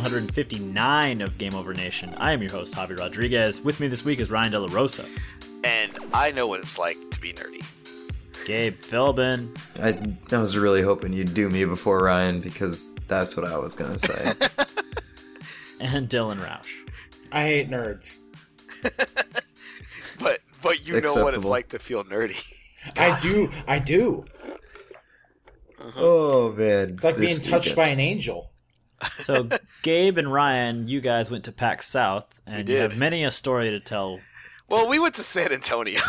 159 of Game Over Nation. I am your host, Javi Rodriguez. With me this week is Ryan De La Rosa. And I know what it's like to be nerdy. Gabe Philbin. I was really hoping you'd do me before Ryan, because that's what I was going to say. And Dylan Roush. I hate nerds. But you know what it's like to feel nerdy. I do. Oh, man. It's like being touched by an angel. So, Gabe and Ryan, you guys went to PAX South, and you have many a story to tell. Well, we went to San Antonio.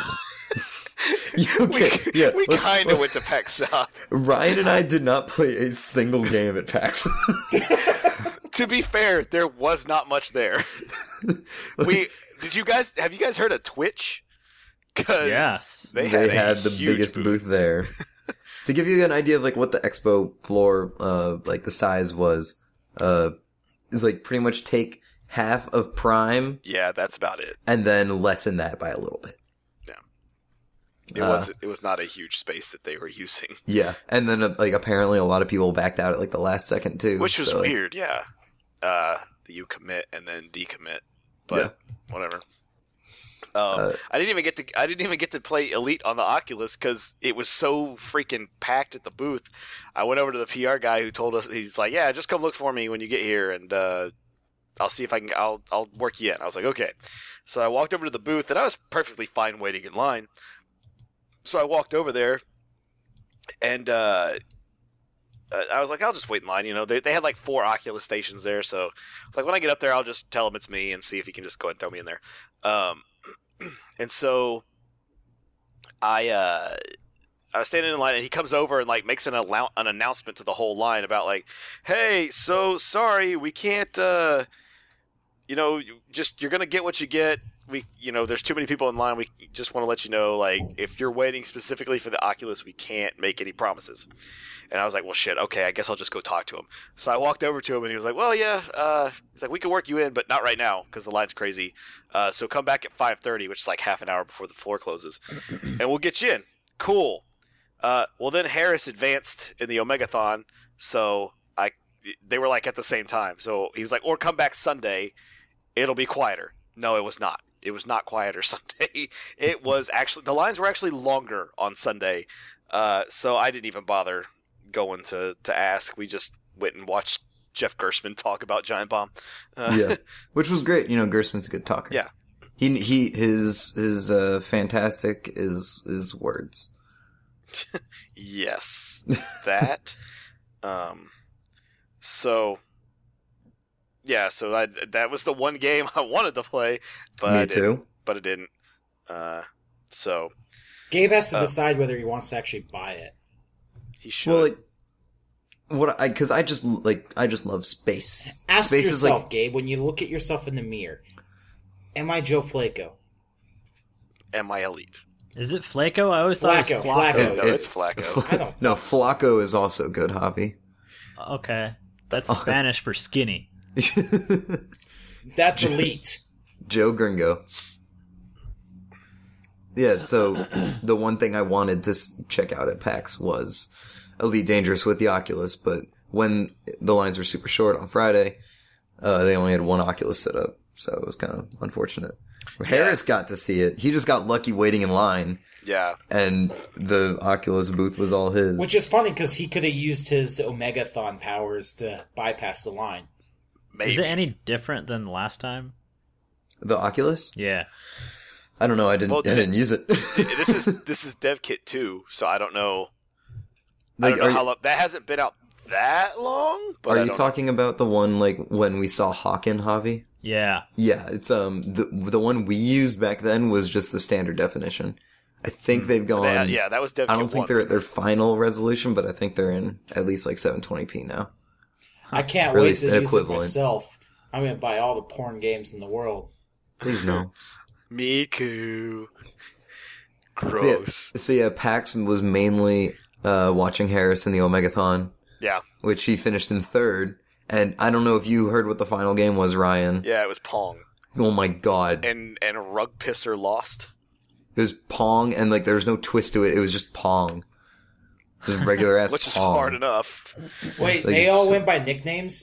Okay, we kind of went to PAX South. Ryan and I did not play a single game at PAX. To be fair, there was not much there. Have you guys heard of Twitch? Yes. They had the biggest booth there. To give you an idea of like what the expo floor, like the size was, is like pretty much take half of Prime. Yeah, that's about it. And then lessen that by a little bit. Yeah. It was not a huge space that they were using. Yeah. And then like apparently a lot of people backed out at like the last second too. Which was weird, yeah. You commit and then decommit. But whatever. I didn't even get to play Elite on the Oculus because it was so freaking packed at the booth. I went over to the PR guy who told us, he's like, "Yeah, just come look for me when you get here, and I'll see if I can. I'll work you in." I was like, "Okay." So I walked over to the booth, and I was perfectly fine waiting in line. So I walked over there, and I was like, "I'll just wait in line." You know, they had like 4 Oculus stations there, so I was like, when I get up there, I'll just tell him it's me and see if he can just go ahead and throw me in there. And so I was standing in line, and he comes over and like makes an announcement to the whole line about like, "Hey, so sorry, we can't. You're gonna get what you get. There's too many people in line. We just want to let you know, like, if you're waiting specifically for the Oculus, we can't make any promises." And I was like, well, shit, okay, I guess I'll just go talk to him. So I walked over to him, and he was like, well, yeah, he's like, we can work you in, but not right now, because the line's crazy. So come back at 5:30, which is like half an hour before the floor closes, and we'll get you in. Cool. Well, then Harris advanced in the Omegathon, so they were like at the same time. So he was like, or come back Sunday, it'll be quieter. No, it was not. It was not quieter Sunday. It was actually, the lines were actually longer on Sunday. So I didn't even bother going to ask. We just went and watched Jeff Gerstmann talk about Giant Bomb. Yeah, which was great. Gerstmann's a good talker. Yeah, his fantastic is words. Yes, that. So that was the one game I wanted to play, but me too. But it didn't. So Gabe has to decide whether he wants to actually buy it. He should. Well, because I just love space. Ask space yourself, is like, Gabe, when you look at yourself in the mirror, am I Joe Flacco? Am I Elite? Is it Flacco? I always thought it was Flacco. Flacco. No, it's Flacco. No, Flacco is also good, Javi. Okay. That's Spanish for skinny. That's Elite. Joe Gringo. Yeah, so the one thing I wanted to check out at PAX was Elite Dangerous with the Oculus, but when the lines were super short on Friday, they only had one Oculus set up, so it was kind of unfortunate. Harris got to see it. He just got lucky waiting in line. Yeah. And the Oculus booth was all his. Which is funny, because he could have used his Omegathon powers to bypass the line. Maybe. Is it any different than last time? The Oculus? Yeah. I don't know. I didn't use it. This is DevKit 2, so I don't know. I don't know how long. That hasn't been out that long. But are you talking about the one like when we saw Hawken, Javi? Yeah. Yeah, it's the one we used back then was just the standard definition. I think they've gone. That was DevKit 1. I don't think they're at their final resolution, but I think they're in at least like 720p now. I can't wait to use it myself. I'm going to buy all the porn games in the world. Please no. Miku. Gross. So yeah, PAX was mainly watching Harris in the Omegathon. Yeah. Which he finished in 3rd. And I don't know if you heard what the final game was, Ryan. Yeah, it was Pong. Oh my god. And Rug Pisser lost. It was Pong, and like there was no twist to it. It was just Pong. Just regular ass Which is Pong. hard enough. Wait, they all went by nicknames?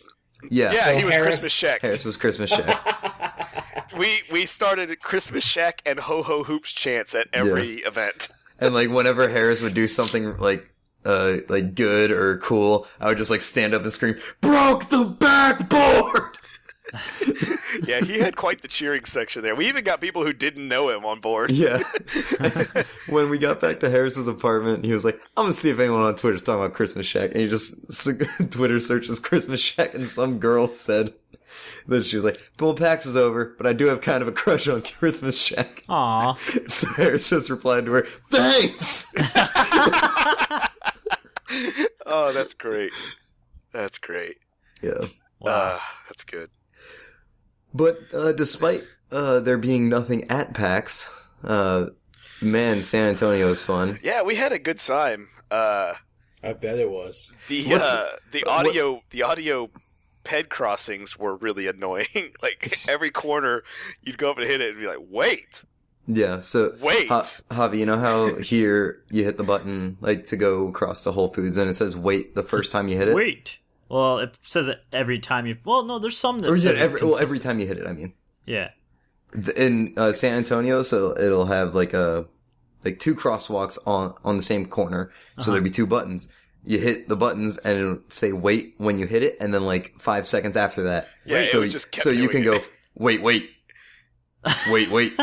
Yeah, yeah, so he was Christmas Shack. Harris was Christmas Shack. We started Christmas Shack and Ho Ho Hoops chants at every event. And like whenever Harris would do something like good or cool, I would just like stand up and scream, "Broke the backboard!" Yeah, he had quite the cheering section there. We even got people who didn't know him on board. Yeah. When we got back to Harris's apartment, he was like, "I'm gonna see if anyone on Twitter's talking about Christmas Shack," and he just Twitter searches Christmas Shack, and some girl said that she was like, "Well, PAX is over, but I do have kind of a crush on Christmas Shack." Aw. So Harris just replied to her, "Thanks." Oh, that's great. That's great. Yeah. Wow. That's good. But despite there being nothing at PAX, man, San Antonio is fun. Yeah, we had a good time. I bet it was. The audio ped crossings were really annoying. Like every corner, you'd go up and hit it and be like, "Wait." Yeah, so wait, Javi, you know how here you hit the button like to go across to Whole Foods and it says "wait" the first time you hit it? Wait. Well, it says it every time you. Well, no, there's some that. Or is it every time you hit it? I mean, yeah. In San Antonio, so it'll have like two crosswalks on the same corner. So there'll be two buttons. You hit the buttons and it'll say "wait" when you hit it, and then like 5 seconds after that. Yeah, so it just kept so you doing can it. go wait. Wait, wait.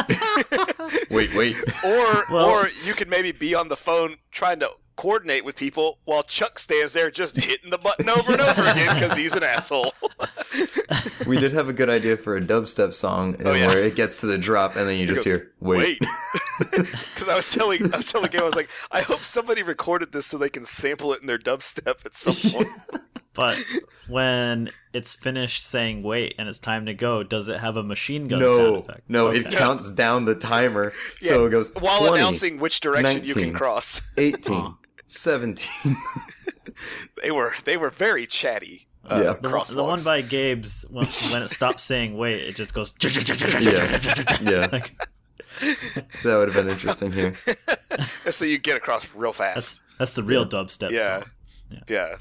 Or you could maybe be on the phone trying to coordinate with people while Chuck stands there just hitting the button over and over again because he's an asshole. We did have a good idea for a dubstep song where it gets to the drop and then you just hear wait. Because I was telling Gabe, I was like, I hope somebody recorded this so they can sample it in their dubstep at some point. But when it's finished saying wait and it's time to go, does it have a machine gun sound effect? No, okay. It counts down the timer. So it goes while 20, announcing which direction 19, you can cross. 18, 17. They were very chatty. The one by Gabe's, when it stops saying wait, it just goes. Yeah. That would have been interesting here. So you get across real fast. That's the real dubstep song. Yeah.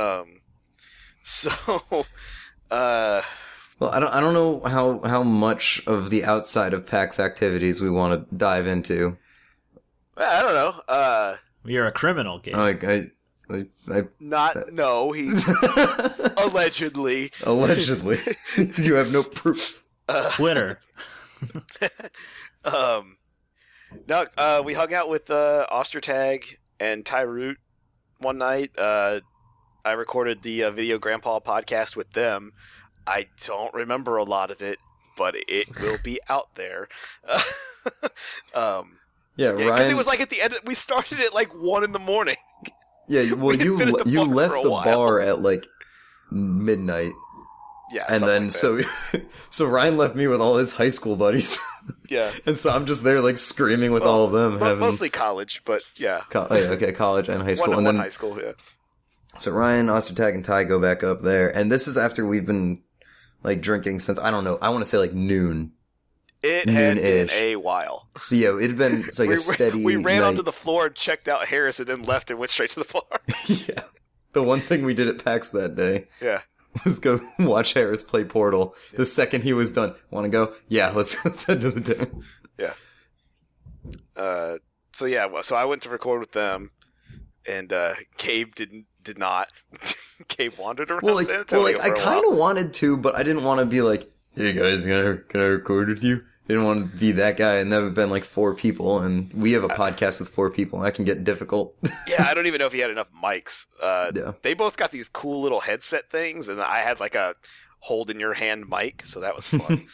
Well, I don't know how much of the outside of PAX activities we want to dive into. I don't know. You're a criminal, Gabe. He's allegedly. Allegedly. You have no proof. Twitter. We hung out with Ostertag and Ty Root one night. I recorded the Video Grandpa podcast with them. I don't remember a lot of it, but it will be out there. Ryan. Because it was like at the end. We started at like 1 a.m. Yeah, well, you left the bar at like midnight. Yeah, and then like so Ryan left me with all his high school buddies. Yeah, and so I'm just there like screaming with all of them. Mostly college, but yeah. College and high school, and then high school. Yeah. So Ryan, Ostertag, and Ty go back up there, and this is after we've been like drinking since I don't know. I want to say like noon. It had been a while. So yeah, it had been like a steady. We ran night. Onto the floor and checked out Harris, and then left and went straight to the bar. Yeah, the one thing we did at PAX that day. Yeah. Was go watch Harris play Portal. Yeah. The second he was done, want to go? Yeah, let's head to the dinner. Yeah. So I went to record with them, and Gabe did not. Gabe wandered around San Antonio. I kind of wanted to, but I didn't want to be like, "Hey guys, can I record with you?" I didn't want to be that guy, and there have been like 4 people, and we have a podcast with 4 people, and that can get difficult. Yeah, I don't even know if he had enough mics. Yeah. They both got these cool little headset things, and I had like a hold in your hand mic, so that was fun.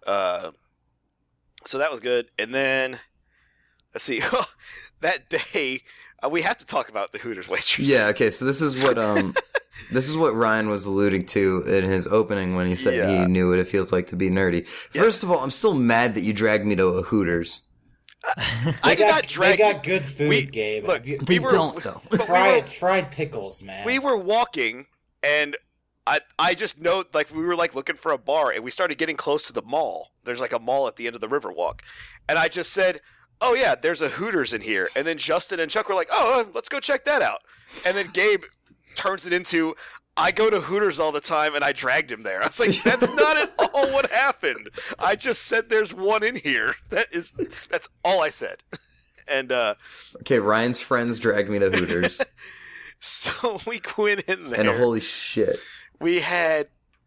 So that was good. And then, let's see, that day, we have to talk about the Hooters waitress. Yeah, okay, so this is what Ryan was alluding to in his opening when he said he knew what it feels like to be nerdy. First of all, I'm still mad that you dragged me to a Hooters. They got good food, Gabe. Look, we don't, though. Fried pickles, man. We were walking, and I just know, like, we were, like, looking for a bar, and we started getting close to the mall. There's, like, a mall at the end of the Riverwalk. And I just said, oh, yeah, there's a Hooters in here. And then Justin and Chuck were like, oh, let's go check that out. And then Gabe turns it into, I go to Hooters all the time, and I dragged him there. I was like, that's not at all what happened. I just said there's one in here. That's all I said. And okay, Ryan's friends dragged me to Hooters. So we went in there. And holy shit. We had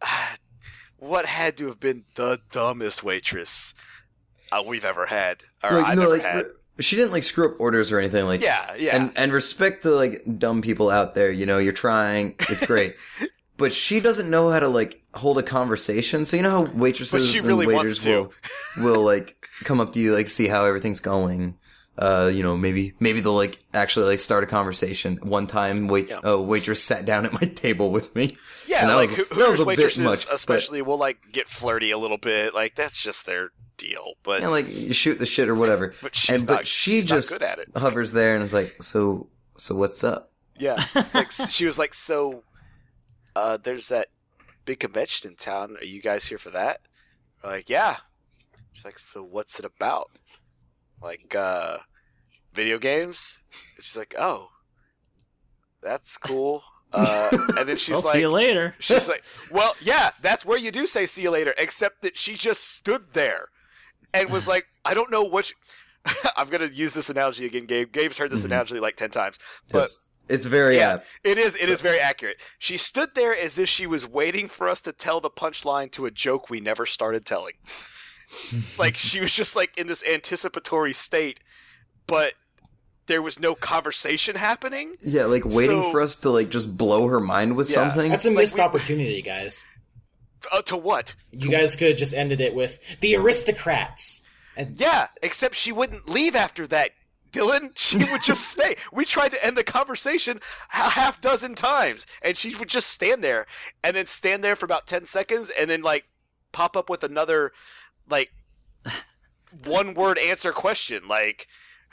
what had to have been the dumbest waitress we've ever had. Or I've ever had. She didn't like screw up orders or anything like. Yeah. And respect to like dumb people out there. You know, you're trying. It's great. But she doesn't know how to like hold a conversation. So you know how waitresses and waiters will like come up to you, like see how everything's going. You know, maybe they'll like actually like start a conversation. One time, waitress sat down at my table with me. Yeah, like Hooters waitresses especially will like get flirty a little bit. Like that's just their deal. But like you shoot the shit or whatever. But she just not good at it. Hovers there and is like, so what's up? Yeah, she was like, so there's that big convention in town. Are you guys here for that? We're like, yeah. She's like, so what's it about? Like, video games? And she's like, oh, that's cool. And then she's like, see you later. She's like, well, yeah, that's where you do say see you later, except that she just stood there and was like, I don't know what I'm going to use this analogy again, Gabe. Gabe's heard this analogy like 10 times. But it's very apt. It is very accurate. She stood there as if she was waiting for us to tell the punchline to a joke we never started telling. Like, she was just like in this anticipatory state, but there was no conversation happening. Yeah, like waiting for us to like just blow her mind with something. That's a missed opportunity, guys. To what? You guys could have just ended it with the aristocrats. And yeah, except she wouldn't leave after that, Dylan. She would just stay. We tried to end the conversation a half dozen times, and she would just stand there, and then stand there for about 10 seconds, and then like pop up with another like one-word answer question, like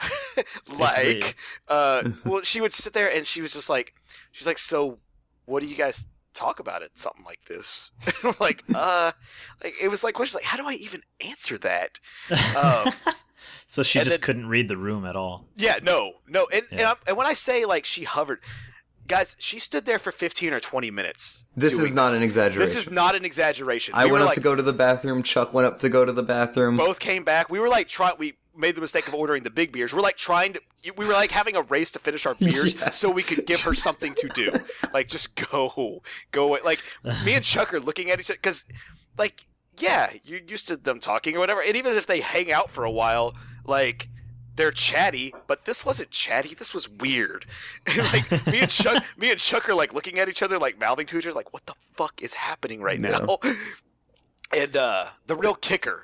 well, she would sit there and she was just like, she's like, so what do you guys talk about it? Something like this. like it was like questions like, how do I even answer that? So she just couldn't read the room at all. Yeah, no. And when I say like she hovered, guys, she stood there for 15 or 20 minutes. This is not an exaggeration. This is not an exaggeration. I went up to go to the bathroom. Chuck went up to go to the bathroom. Both came back. We were like we made the mistake of ordering the big beers. We're like we were like having a race to finish our beers so we could give her something to do. Like, just go away. Like, me and Chuck are looking at each other because, like, yeah, you're used to them talking or whatever. And even if they hang out for a while, like, they're chatty, but this wasn't chatty. This was weird. And like me and Chuck are like looking at each other, like mouthing to each other, like, what the fuck is happening right now? And the real kicker.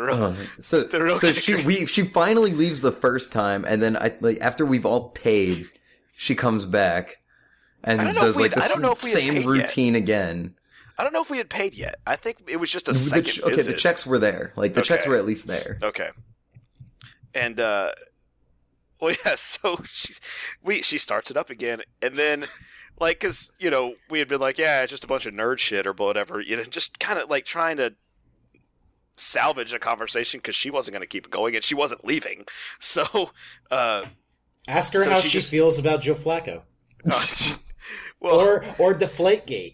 She finally leaves the first time, and then after we've all paid, she comes back and does like the same routine again. I don't know if we had paid yet. I think it was just a second visit. Okay, the checks were there. Like the checks were at least there. Okay. And well, yeah. So she starts it up again, and then like, because we had been like, yeah, it's just a bunch of nerd shit or whatever, just kind of like trying to salvage a conversation because she wasn't going to keep it going and she wasn't leaving. So ask her how she feels about Joe Flacco. Well, or Deflategate.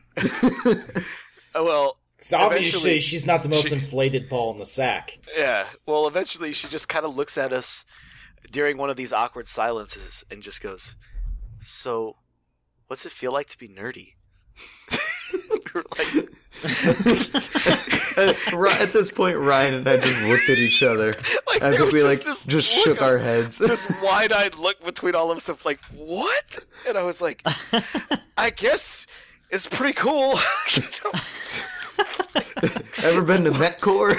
Well, so obviously she's not the most inflated ball in the sack. Yeah. Well, eventually she just kind of looks at us during one of these awkward silences and just goes, so what's it feel like to be nerdy? We were like... At this point, Ryan and I just looked at each other. Like, I think we just shook our heads. This wide-eyed look between all of us of like, what? And I was like, I guess it's pretty cool. Ever been to Metcore?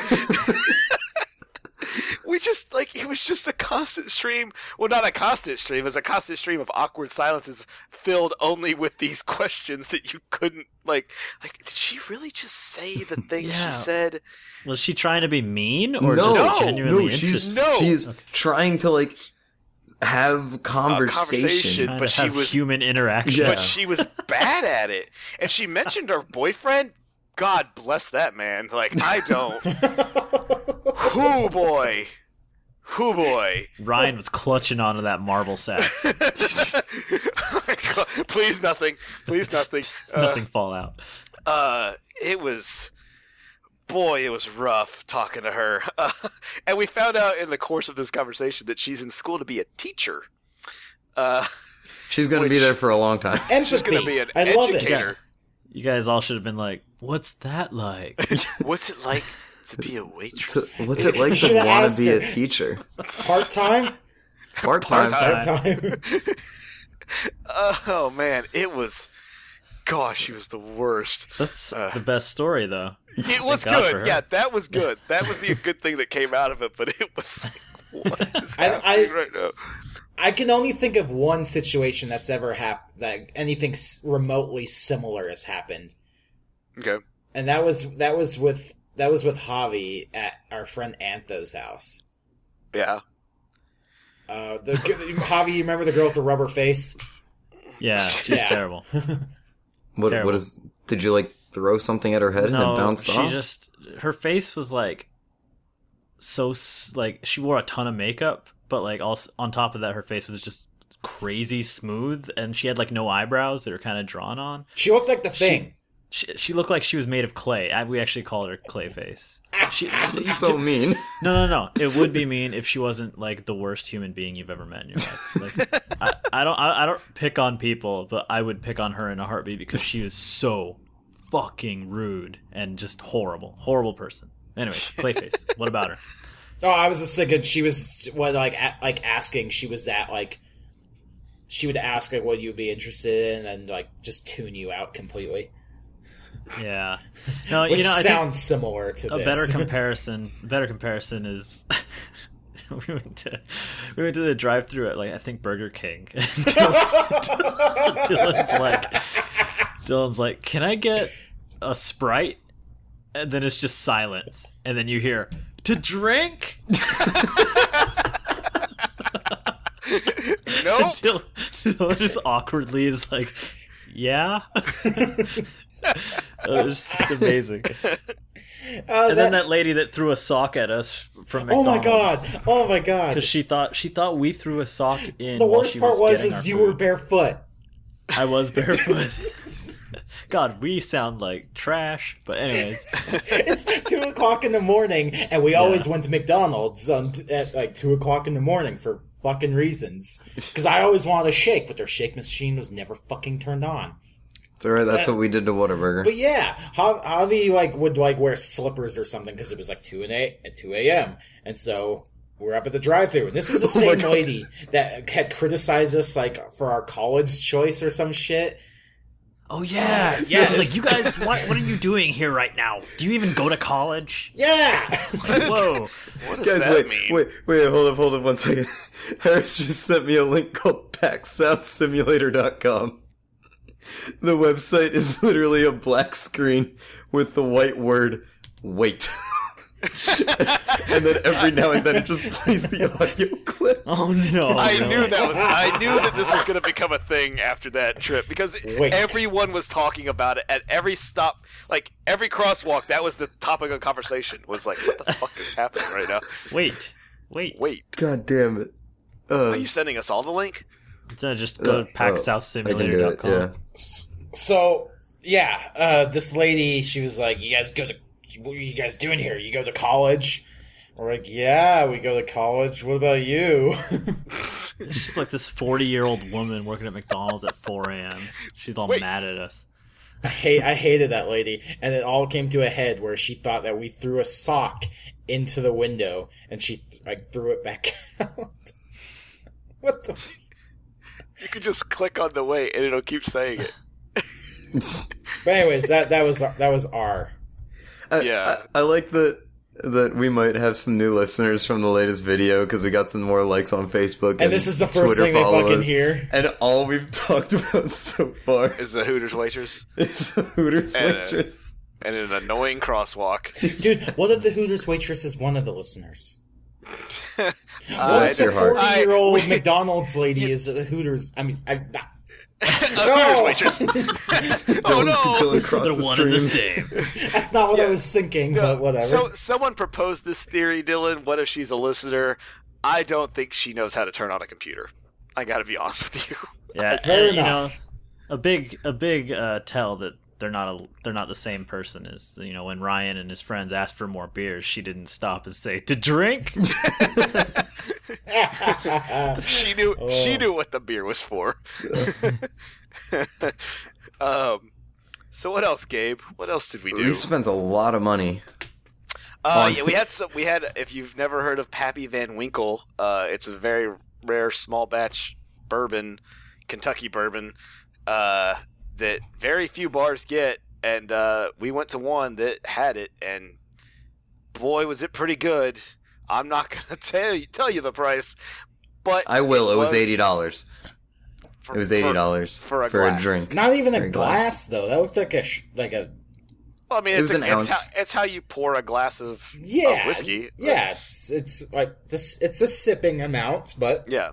We just, like, it was just a constant stream. Well, not a constant stream. It was a constant stream of awkward silences filled only with these questions that you couldn't, like, did she really just say the thing she said? Was she trying to be mean or just genuinely interested? She's trying to, like, have conversation. But she was human interaction. But she was bad at it. And she mentioned her boyfriend. God bless that man. Like, I don't. Whoo, boy. Whoo boy. Ryan was clutching onto that marble sack. Oh my God. Please nothing. Nothing fall out. It was rough talking to her. And we found out in the course of this conversation that she's in school to be a teacher. She's going to be there for a long time. Empathy. She's going to be an love educator. You guys all should have been like, "What's that like?" What's it like to be a waitress? What's it like to want to be a teacher? Part-time? Part-time. Oh, man. It was... Gosh, she was the worst. That's the best story, though. It was good. Yeah, that was good. That was the good thing that came out of it, but it was... What is happening right now? I can only think of one situation that's ever happened, that anything remotely similar has happened. Okay. And that was with Javi at our friend Antho's house. Yeah. Javi, you remember the girl with the rubber face? Yeah, she's terrible. What is? Did you like throw something at her head and it bounced off? Her face was like so like she wore a ton of makeup, but like also on top of that, her face was just crazy smooth, and she had like no eyebrows that were kind of drawn on. She looked like the Thing. She looked like she was made of clay. We actually called her Clayface. That's so mean. No. It would be mean if she wasn't like the worst human being you've ever met in your life. Like, I don't pick on people, but I would pick on her in a heartbeat because she was so fucking rude and just horrible person. Anyway, Clayface. What about her? Oh, I was just thinking she was asking. She was at like. She would ask like what you'd be interested in, and like just tune you out completely. Yeah, no, which I sounds similar to a this. Better comparison is we went to the drive-thru at like I think Burger King. Dylan's like, can I get a Sprite? And then it's just silence, and then you hear to drink. Nope. Dylan just awkwardly is like, yeah. It was just amazing. And then that lady that threw a sock at us from McDonald's. Oh my god! Because she thought we threw a sock in. The worst part was you were barefoot. I was barefoot. God, we sound like trash. But anyways, it's 2:00 in the morning, and we always went to McDonald's at like 2:00 in the morning for fucking reasons. Because I always wanted a shake, but their shake machine was never fucking turned on. It's alright, that's what we did to Whataburger. But yeah, Javi would wear slippers or something because it was like 2 a.m. And so we're up at the drive-thru, and this is the same lady that had criticized us like for our college choice or some shit. Oh yeah, yeah. It's like, you guys, what are you doing here right now? Do you even go to college? Yeah. Whoa. What does that mean? Wait, hold up 1 second. Harris just sent me a link called PackSouthSimulator.com. The website is literally a black screen with the white word, wait. And then every now and then it just plays the audio clip. Oh no. I knew that this was going to become a thing after that trip because everyone was talking about it at every stop, like every crosswalk. That was the topic of conversation. Was like, what the fuck is happening right now? Wait. God damn it. Are you sending us all the link? Just go to PackSouthSimulator.com. Yeah. So yeah, this lady, she was like, what are you guys doing here? You go to college? We're like, yeah, we go to college. What about you? She's like this 40-year-old woman working at McDonald's at 4 a.m. She's all mad at us. I hated that lady. And it all came to a head where she thought that we threw a sock into the window, and she threw it back out. What the... You could just click on the wait, and it'll keep saying it. But anyways, that was R. I like that we might have some new listeners from the latest video because we got some more likes on Facebook. And this is the first thing they fucking hear. And all we've talked about so far is the Hooters waitress. It's the Hooters waitress. And an annoying crosswalk. Dude, what if the Hooters waitress is one of the listeners? What if the 40-year-old McDonald's lady is a Hooters... I mean... Hooters waitress. Oh no! They're one and the same. That's not what I was thinking, but whatever. So someone proposed this theory, Dylan. What if she's a listener? I don't think she knows how to turn on a computer. I got to be honest with you. Yeah, Fair and, enough. a big tell that they're not the same person is, when Ryan and his friends asked for more beers, she didn't stop and say to drink. She knew what the beer was for. So what else, Gabe? What else did we do? We spent a lot of money. Yeah, we had. If you've never heard of Pappy Van Winkle, it's a very rare small batch bourbon, Kentucky bourbon, that very few bars get, and we went to one that had it, and boy, was it pretty good. I'm not gonna tell you the price, but I will. It was $80. It was $80 for a a glass. drink. Not even For a glass, though. That looks like a. Well, I mean, It was an ounce. It's how you pour a glass of Yeah, whiskey. Yeah, it's like it's a sipping amount, but Yeah.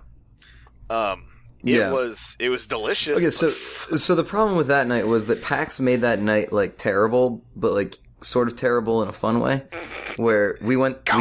Yeah. It was delicious. Okay, so the problem with that night was that PAX made that night like terrible, but like sort of terrible in a fun way, where we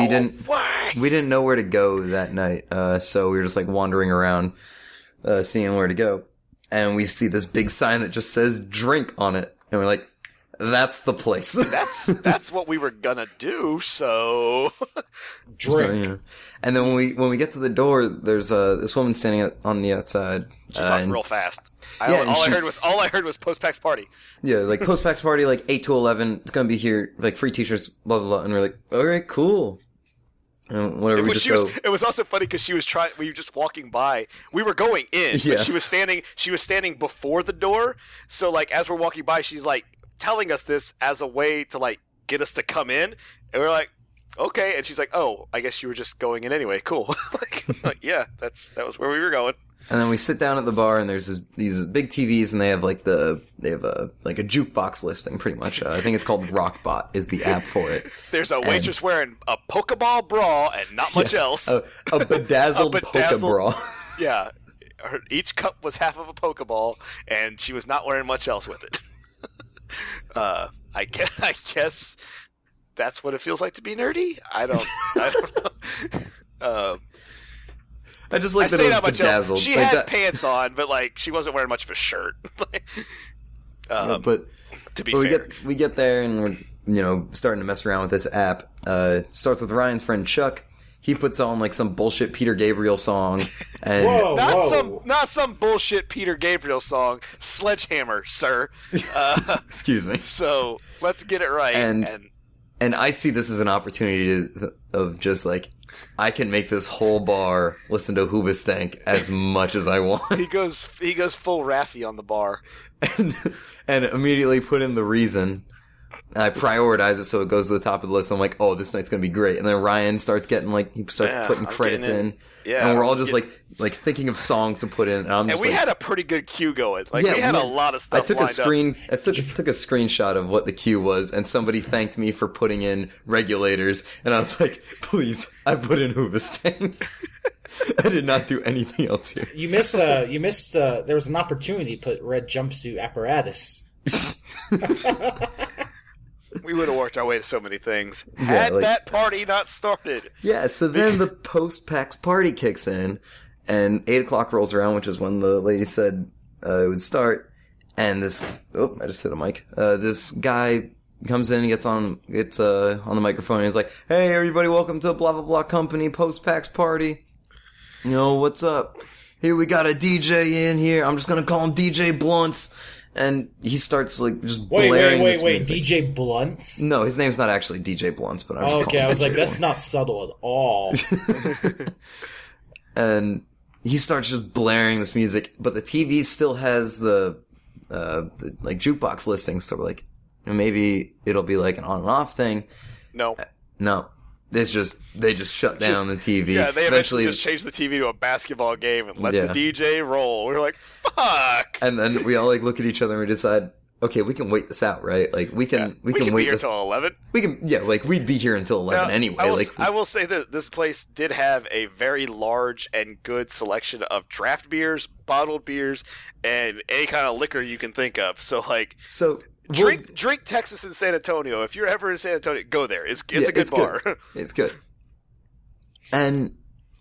didn't know where to go that night, so we were just like wandering around, seeing where to go, and we see this big sign that just says "drink" on it, and we're like, "That's the place." That's what we were gonna do. So drink. So, you know. And then when we get to the door, there's this woman standing on the outside. she talked and- real fast. Yeah, and all she- I heard was post-PAX party. Yeah, like post-PAX party, like 8 to 11. It's gonna be here, like free t-shirts, blah, blah, blah. And we're like, alright, cool. And whatever, we just go. It was also funny because we were just walking by. We were going in, Yeah. but she was standing before the door. So like as we're walking by, she's like telling us this as a way to like get us to come in, and we're like, okay. And she's like, oh, I guess you were just going in anyway. Cool. like yeah, that was where we were going. And then we sit down at the bar, and there's these big TVs, and they have a jukebox listing, pretty much. I think it's called Rockbot is the app for it. There's a waitress wearing a Pokeball bra and not much else. A bedazzled polka bra. Yeah. Each cup was half of a Pokeball, and she was not wearing much else with it. I guess that's what it feels like to be nerdy. I don't know. I just I like that say it was not much else. bedazzled. She Like had that- pants on, but like she wasn't wearing much of a shirt. but To be But fair, we get there and we're starting to mess around with this app. Starts with Ryan's friend Chuck. He puts on like some bullshit Peter Gabriel song, and Whoa. not some bullshit Peter Gabriel song, Sledgehammer, sir. excuse me. So let's get it right. And I see this as an opportunity of just like, I can make this whole bar listen to Hoobastank as much as I want. he goes full Raffi on the bar. and immediately put in the reason. I prioritize it so it goes to the top of the list. I'm like, oh, this night's gonna be great. And then Ryan starts getting he starts putting I'm credits getting in. Yeah, and we're all I'm just like thinking of songs to put in. And I'm And just we like, had a pretty good queue going. Like yeah, we had a lot of stuff. I took a lined screen. Up. I took a screenshot of what the queue was, and somebody thanked me for putting in Regulators, and I was like, "Please, I put in Hoobastank. I did not do anything else here." You missed. There was an opportunity to put red jumpsuit apparatus. We would have worked our way to so many things had like- that party not started. Yeah. So then the post-PAX party kicks in, and 8:00 rolls around, which is when the lady said it would start. And I just hit a mic. This guy comes in, gets on the microphone, and he's like, "Hey, everybody, welcome to blah blah blah company post-PAX party. What's up? Here we got a DJ in here. I'm just gonna call him DJ Blunts." And he starts like just blaring this Wait, music. DJ Blunts? No, his name's not actually DJ Blunts, but I'm just Okay, calling I him was like, DJ that's not subtle at all. And he starts just blaring this music, but the TV still has the like jukebox listings, so we're like, maybe it'll be like an on and off thing. No. No, they just shut down the TV. Yeah, they eventually just changed the TV to a basketball game and let Yeah. the DJ roll. We were like, fuck. And then we all like look at each other and we decide, okay, we can wait this out, right? Like we can We can can wait be here this. till 11. We can, yeah, like we'd be here until 11 Now, anyway. I will say that this place did have a very large and good selection of draft beers, bottled beers, and any kind of liquor you can think of. So like, so drink Texas and San Antonio. If you're ever in San Antonio, go there. It's a good bar. It's good. And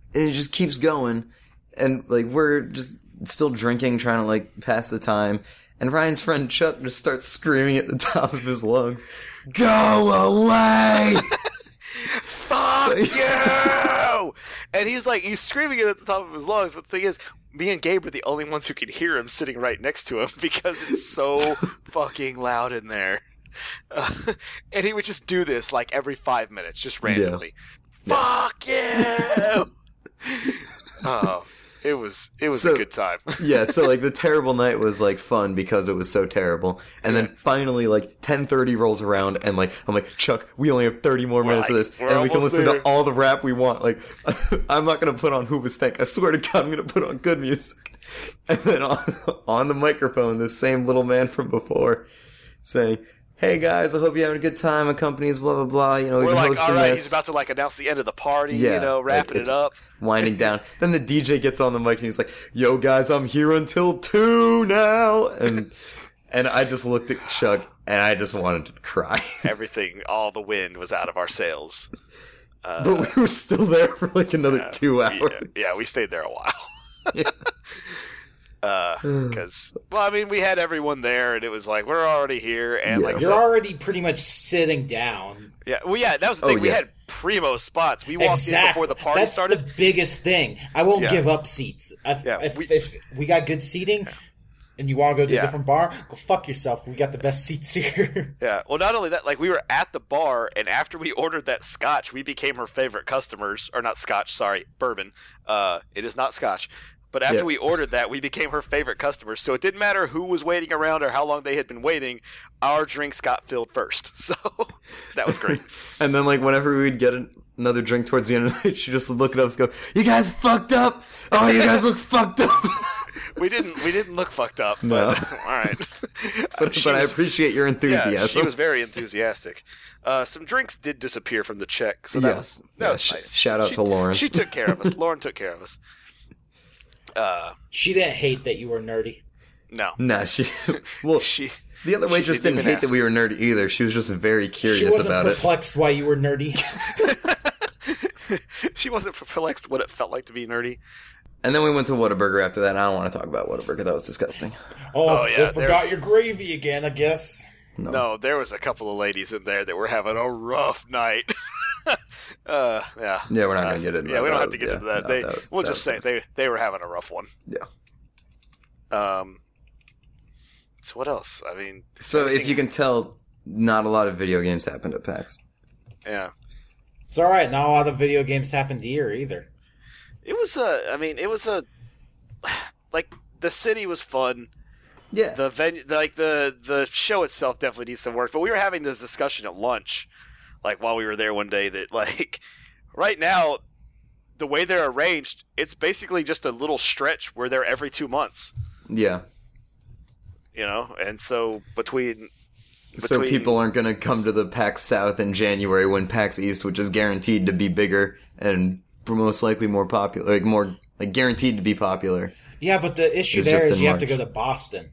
and it just keeps going. And, like, we're just still drinking, trying to, like, pass the time. And Ryan's friend Chuck just starts screaming at the top of his lungs, "Go away!" Fuck you! And he's screaming it at the top of his lungs, but the thing is, me and Gabe are the only ones who can hear him sitting right next to him because it's so fucking loud in there. And he would just do this like every 5 minutes, just randomly. Yeah. Fuck you! Oh, it was a good time. Yeah, so like the terrible night was like fun because it was so terrible. And then finally like 10:30 rolls around and like I'm like, "Chuck, we only have 30 more minutes of this and we can listen to all the rap we want." Like I'm not going to put on Hoobastank. I swear to God, I'm going to put on good music. And then on the microphone, this same little man from before saying, "Hey guys, I hope you're having a good time. A company's blah blah blah. You know, we're like, hosting all right, this." He's about to like announce the end of the party. Wrapping it up, winding down. Then the DJ gets on the mic and he's like, "Yo guys, I'm here until 2 now." And I just looked at Chuck and I just wanted to cry. Everything, all the wind was out of our sails. But we were still there for like another 2 hours. Yeah, we stayed there a while. Because, well, I mean, we had everyone there, and it was like, we're already here, and like you're already pretty much sitting down. Yeah, well, yeah, that was the thing. We had primo spots. We walked in before the party started. That's the biggest thing. I won't give up seats. If we got good seating, and you want to go to a different bar, go fuck yourself. We got the best seats here. Yeah. Well, not only that, like, we were at the bar, and after we ordered that scotch, we became her favorite customers. Or not scotch, sorry, bourbon. It is not scotch. But after we ordered that, we became her favorite customers. So it didn't matter who was waiting around or how long they had been waiting. Our drinks got filled first. So that was great. And then, like, whenever we would get another drink towards the end of the night, she'd just look at us and go, "You guys fucked up? Oh, you guys look fucked up." We didn't look fucked up. No. But, all right. But I appreciate your enthusiasm. Yeah, she was very enthusiastic. Some drinks did disappear from the check, so that was nice. Shout out to Lauren. She took care of us. Lauren took care of us. She didn't hate that you were nerdy. No. Nah, the other waitress didn't hate that we were nerdy either. She was just very curious about it. She wasn't perplexed why you were nerdy. She wasn't perplexed what it felt like to be nerdy. And then we went to Whataburger after that. I don't want to talk about Whataburger. That was disgusting. Oh yeah, forgot your gravy again, I guess. No, there was a couple of ladies in there that were having a rough night. Yeah, we're not going to get into that. Yeah, we don't have to get into that. We'll just say they were having a rough one. Yeah. So what else? I mean, so if you can tell, not a lot of video games happened at PAX. Yeah, it's all right. Not a lot of video games happened here either. It was like the city was fun. Yeah. The venue, like the show itself, definitely needs some work. But we were having this discussion at lunch, like while we were there one day, that like right now, the way they're arranged, it's basically just a little stretch where they're every 2 months. Yeah. You know, and so between so people aren't going to come to the PAX South in January when PAX East, which is guaranteed to be bigger and most likely more popular, like guaranteed to be popular. Yeah, but the issue there is you have to go to Boston.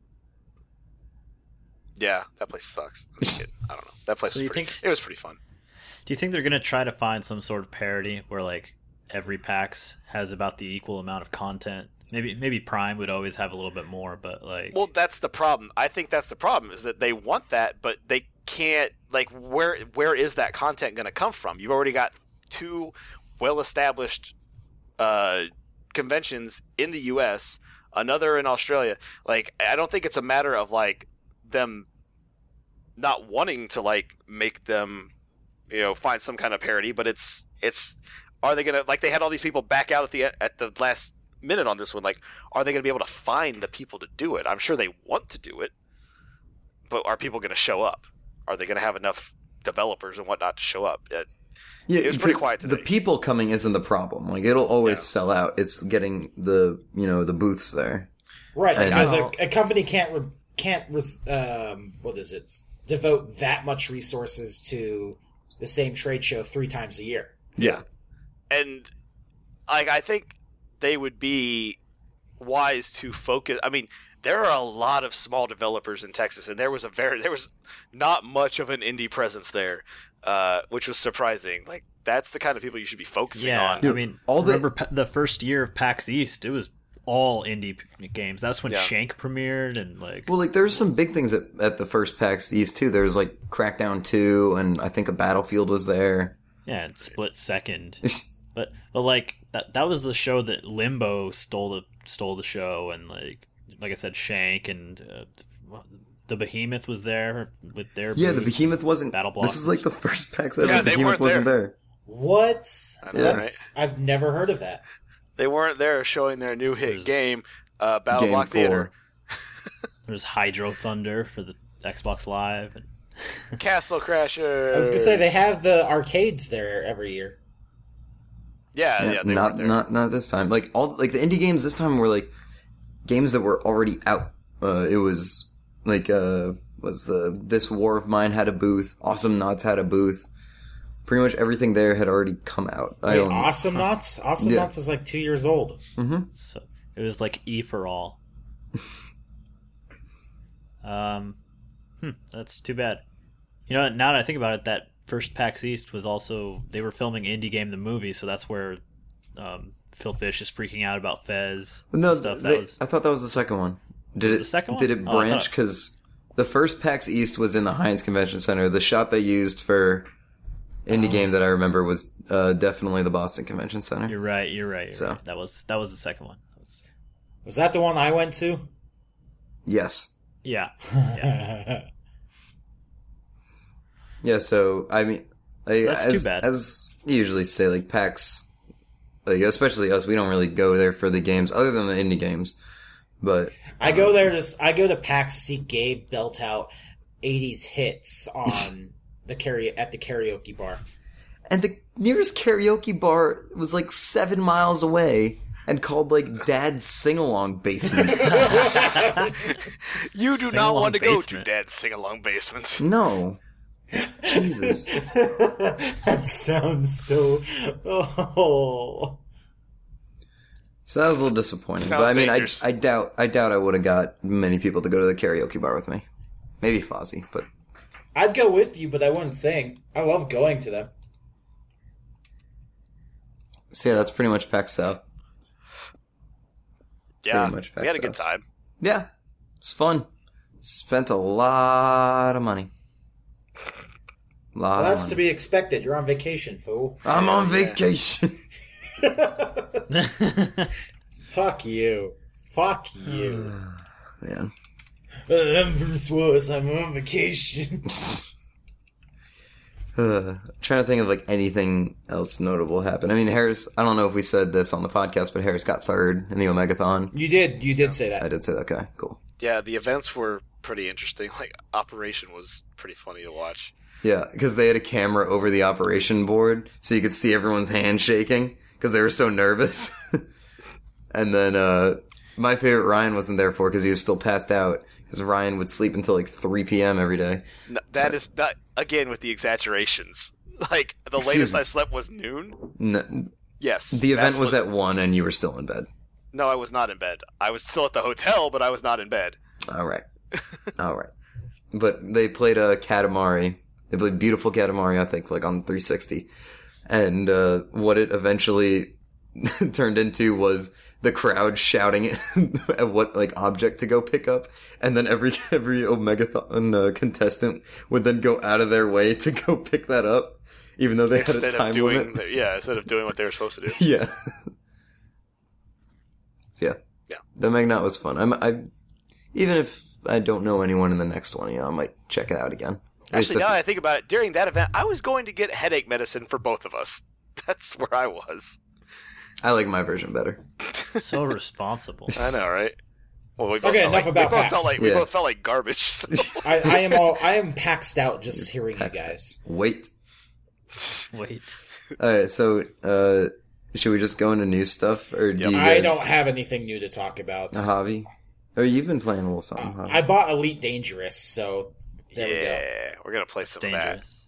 Yeah, that place sucks. I don't know. That place it was pretty fun. Do you think they're going to try to find some sort of parity where like every PAX has about the equal amount of content? Maybe Prime would always have a little bit more, but like... Well, that's the problem. I think that's the problem, is that they want that, but they can't... Like, where is that content going to come from? You've already got 2 well-established conventions in the U.S., another in Australia. Like, I don't think it's a matter of, like, them not wanting to, like, make them, you know, find some kind of parity, but it's are they going to... Like, they had all these people back out at the last minute on this one. Like, are they going to be able to find the people to do it? I'm sure they want to do it, but are people going to show up? Are they going to have enough developers and whatnot to show up? Yeah, it was pretty quiet today. The people coming isn't the problem. Like, it'll always sell out. It's getting the booths there, right? Because a company can't devote that much resources to the same trade show 3 times a year. Yeah, and like I think they would be wise to focus. I mean, there are a lot of small developers in Texas, and there was not much of an indie presence there, which was surprising. Like that's the kind of people you should be focusing Yeah, on. I mean, all the- remember the first year of PAX East? It was all indie games. That's when Yeah. Shank premiered, and Well, like there's some big things at the first PAX East too. There's like Crackdown 2, and I think a Battlefield was there. yeah, and split second. But like that was the show that Limbo stole the show, and like I said, Shank and the Behemoth was there with their Yeah, the booth. Behemoth wasn't. Battle This is like the first PAX ever. Yeah, The they Behemoth weren't wasn't there. What? I know, That's I've never heard of that. They weren't there showing their new hit There's- game, Battle Game Block Theater. 4. There's Hydro Thunder for the Xbox Live, and Castle Crasher. I was gonna say they have the arcades there every year. Yeah, they not weren't there. not this time. Like all like the indie games this time were like games that were already out. It was like This War of Mine had a booth. Awesome Knots had a booth. Pretty much everything there had already come out. Wait, Awesome Knots? Awesome Yeah. Knots is like 2 years old. so it was like E for all. That's too bad. You know, now that I think about it, that first PAX East was also they were filming Indie Game the movie, so that's where Phil Fish is freaking out about Fez No, and stuff. That was I thought that was the second one. Did it? the second one? Did it Oh, I branch? thought- Because the first PAX East was in the Heinz Convention Center. The shot they used for indie game that I remember was definitely the Boston Convention Center. You're right. So. Right. That was the second one. Was that the one I went to? Yes. Yeah. Yeah. So I mean, like, That's too bad. As you usually say, like PAX, like especially us, we don't really go there for the games other than the indie games. But I go there I go to PAX to see Gabe belt out 80s hits on at the karaoke bar. and the nearest karaoke bar was like 7 miles away. And called like Dad's Sing Along Basement. You do not Sing-along want to go to basement. Dad's sing-along basement. No. Jesus. That sounds so. Oh. So that was a little disappointing. Sounds But I mean, dangerous. I doubt I would have got many people to go to the karaoke bar with me. Maybe Fozzie, but I'd go with you, but I wouldn't sing. I love going to them. so yeah, that's pretty much PAX South. Yeah, Pretty much we had a good PAX time. Yeah, it's fun. Spent a lot of money. Well, that's to be expected. You're on vacation, fool. I'm on Yeah. vacation. Fuck you. Fuck you. Man. I'm from Swiss. I'm on vacation. Trying to think of like anything else notable happen. I mean, Harris. I don't know if we said this on the podcast, but Harris got third in the Omegathon. You did say that. I did say that. Okay, cool. Yeah, the events were pretty interesting. Like, Operation was pretty funny to watch. Yeah, because they had a camera over the operation board, so you could see everyone's hand shaking because they were so nervous. And then my favorite Ryan wasn't there for because he was still passed out. Because Ryan would sleep until like 3 p.m. every day. That is not, again, with the exaggerations. Like, the Excuse latest me. I slept was noon. No, Yes. the event was absolutely. at 1 and you were still in bed. No, I was not in bed. I was still at the hotel, but I was not in bed. All right. All right. But they played a Katamari. They played beautiful Katamari, I think, like on 360. And what it eventually turned into was the crowd shouting at what like object to go pick up, and then every Omegathon contestant would then go out of their way to go pick that up, even though they had a Instead time of doing, limit. instead of doing what they were supposed to do. Yeah. Yeah. Yeah. The Magnat was fun. I even if I don't know anyone in the next one, I might check it out again. At least Actually, now if- that I think about it, during that event, I was going to get headache medicine for both of us. That's where I was. I like my version better. So responsible. I know, right? Well, we both Okay, felt enough like, about we both PAX. felt like we Yeah. both felt like garbage. So. I am paxed out just hearing you Paxed guys. Wait. Wait. Alright, so should we just go into new stuff, or do you I guys, don't have anything new to talk about. Javi? Oh, you've been playing a little something. Javi. I bought Elite Dangerous, so there we go. Yeah, we're gonna play some of that. Dangerous.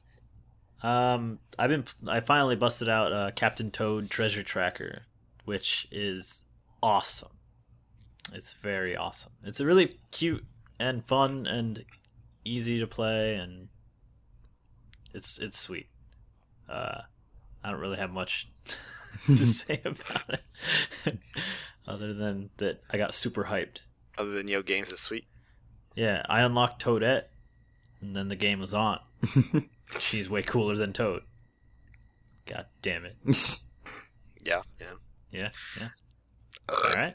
I finally busted out Captain Toad Treasure Tracker, which is awesome. It's very awesome. It's a really cute and fun and easy to play, and it's sweet. I don't really have much to say about it, other than that I got super hyped. Other than games is sweet. Yeah, I unlocked Toadette, and then the game was on. She's way cooler than Toad. God damn it. Yeah. Yeah. All right.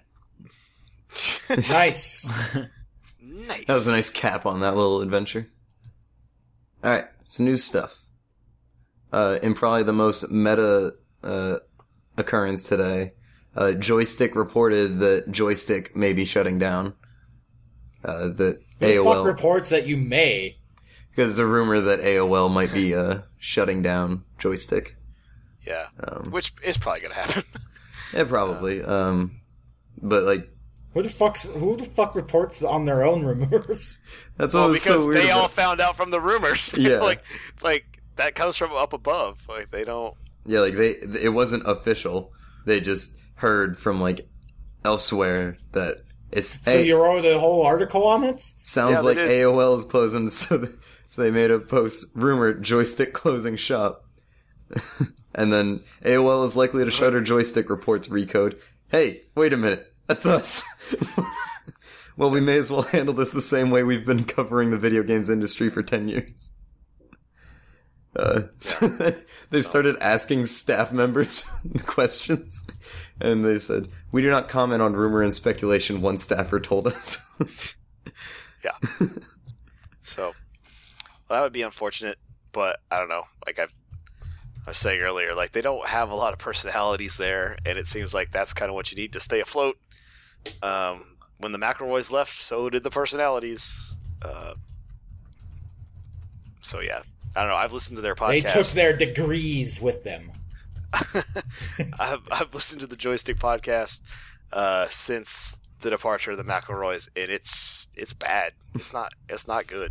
Nice. Nice. That was a nice cap on that little adventure. Alright, some new stuff. In probably the most meta occurrence today, Joystick reported that Joystick may be shutting down. That Who the AOL... fuck reports that you may? Because there's a rumor that AOL might be shutting down Joystick. Yeah. Which is probably going to happen. Yeah, probably. But, like... Who the fuck reports on their own rumors? That's what was because so weird they all about- found out from the rumors. Yeah. like that comes from up above. Like they don't. Yeah, like it wasn't official. They just heard from like elsewhere that it's. So you wrote a whole article on it? Sounds Yeah, like they did. AOL is closing, so they made a post rumor Joystick closing shop, and then AOL is likely to shutter Joystick reports Recode. Hey, wait a minute, that's us. Well, we may as well handle this the same way we've been covering the video games industry for 10 years. So they started asking staff members questions, and they said, "We do not comment on rumor and speculation," one staffer told us. Yeah. So that would be unfortunate, but I don't know. Like I was saying earlier, like they don't have a lot of personalities there, and it seems like that's kind of what you need to stay afloat. When the McElroys left, so did the personalities. So yeah, I don't know. I've listened to their podcast. They took their degrees with them. I've listened to the Joystick podcast since the departure of the McElroys, and it's bad. It's not good.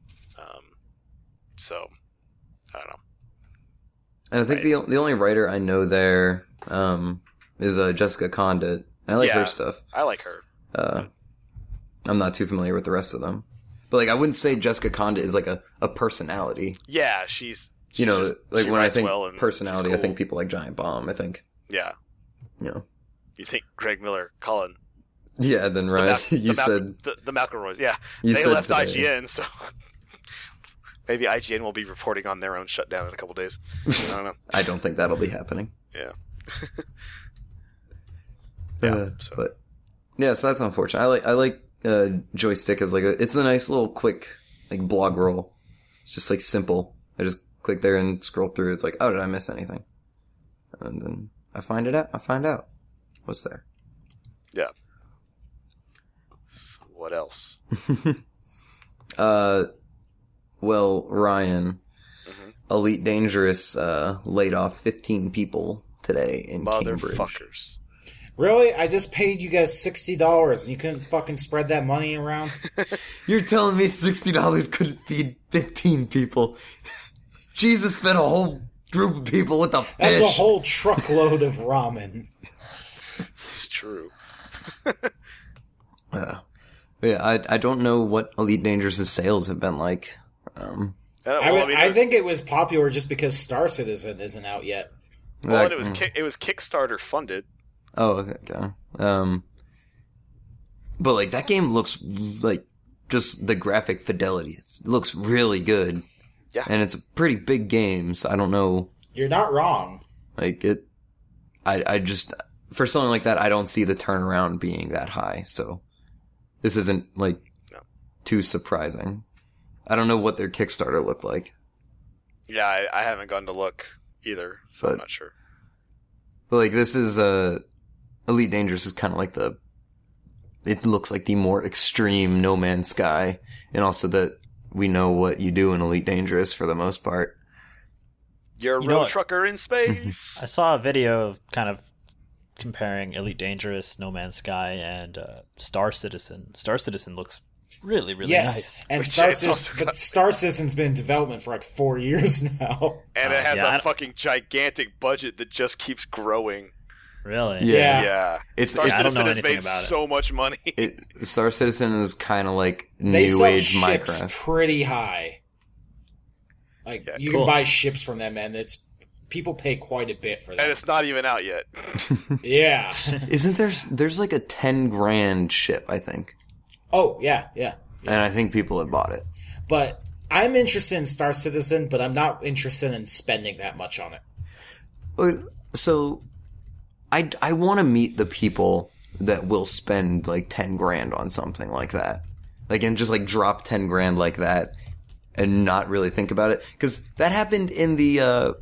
So I don't know. And I think the only writer I know there is Jessica Condit. I like her stuff. I like her. I'm not too familiar with the rest of them, but like I wouldn't say Jessica Condit is like a personality. Yeah, she's You know, just, like she when I writes think well and personality, she's cool. I think people like Giant Bomb. I think, Yeah, you know, you think Greg Miller, Colin, yeah. Then Ryan, you said the McElroys. Yeah, You they said left today. IGN, so maybe IGN will be reporting on their own shutdown in a couple days. I don't know. I don't think that'll be happening. Yeah, so- But yeah, so that's unfortunate. I like Joystick as like it's a nice little quick like blog roll. It's just like simple. I just click there and scroll through. It's like, oh, did I miss anything? And then I find out what's there. yeah. So what else? Well, Ryan, Elite Dangerous laid off 15 people today in Cambridge. Motherfuckers. Really? I just paid you guys $60 and you couldn't fucking spread that money around? You're telling me $60 couldn't feed 15 people? Jesus fed a whole group of people with a fish. That's a whole truckload of ramen. It's true. Yeah, I don't know what Elite Dangerous' sales have been like. I think it was popular just because Star Citizen isn't out yet. Well, and it was Kickstarter funded. Oh, okay. But like that game looks like just the graphic fidelity. It looks really good. Yeah. And it's a pretty big game, so I don't know. You're not wrong. Like I just for something like that, I don't see the turnaround being that high. So this isn't like too surprising. I don't know what their Kickstarter looked like. Yeah, I haven't gone to look either, so I'm not sure. But like this is Elite Dangerous is kind of like it looks like the more extreme No Man's Sky, and also that we know what you do in Elite Dangerous for the most part. You're a You know road what? trucker in space. I saw a video of kind of comparing Elite Dangerous, No Man's Sky, and Star Citizen. Star Citizen looks really, really Yes, nice. and Which Star it's also Citizen, got- but Star Citizen's been in development for like 4 years now. And it has yeah, a fucking gigantic budget that just keeps growing. Really? Yeah. Yeah. It's Star it's I don't Citizen know has anything made about it. so much money. Star Citizen is kind of like They new sell age ships Minecraft. pretty high. Like Yeah, you cool. can buy ships from them, and it's people pay quite a bit for And that. it's not even out yet. Yeah. Isn't there's like a 10 grand ship, I think. Oh, yeah. And I think people have bought it. But I'm interested in Star Citizen, but I'm not interested in spending that much on it. So I want to meet the people that will spend like 10 grand on something like that. Like, and just like drop 10 grand like that and not really think about it. Cause that happened in the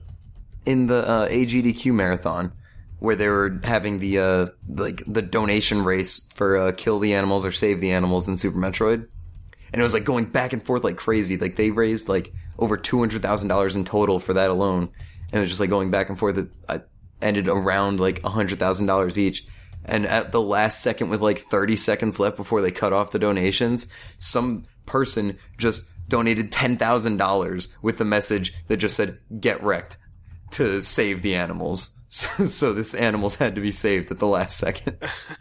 AGDQ marathon where they were having the donation race for kill the animals or save the animals in Super Metroid. And it was like going back and forth like crazy. Like they raised like over $200,000 in total for that alone. And it was just like going back and forth. It ended around like $100,000 each. And at the last second, with like 30 seconds left before they cut off the donations, some person just donated $10,000 with the message that just said, "Get wrecked," to save the animals. So this animals had to be saved at the last second.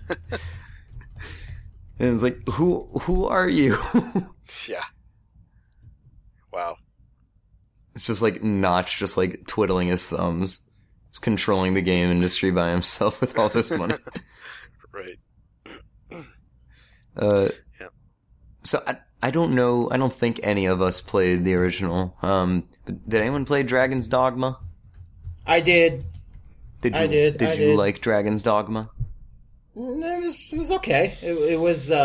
And it's like, who are you? Yeah. Wow. It's just like Notch just like twiddling his thumbs. Just controlling the game industry by himself with all this money. Right. Yeah. So I don't know. I don't think any of us played the original. But did anyone play Dragon's Dogma? I did. Did you like Dragon's Dogma? It was okay. It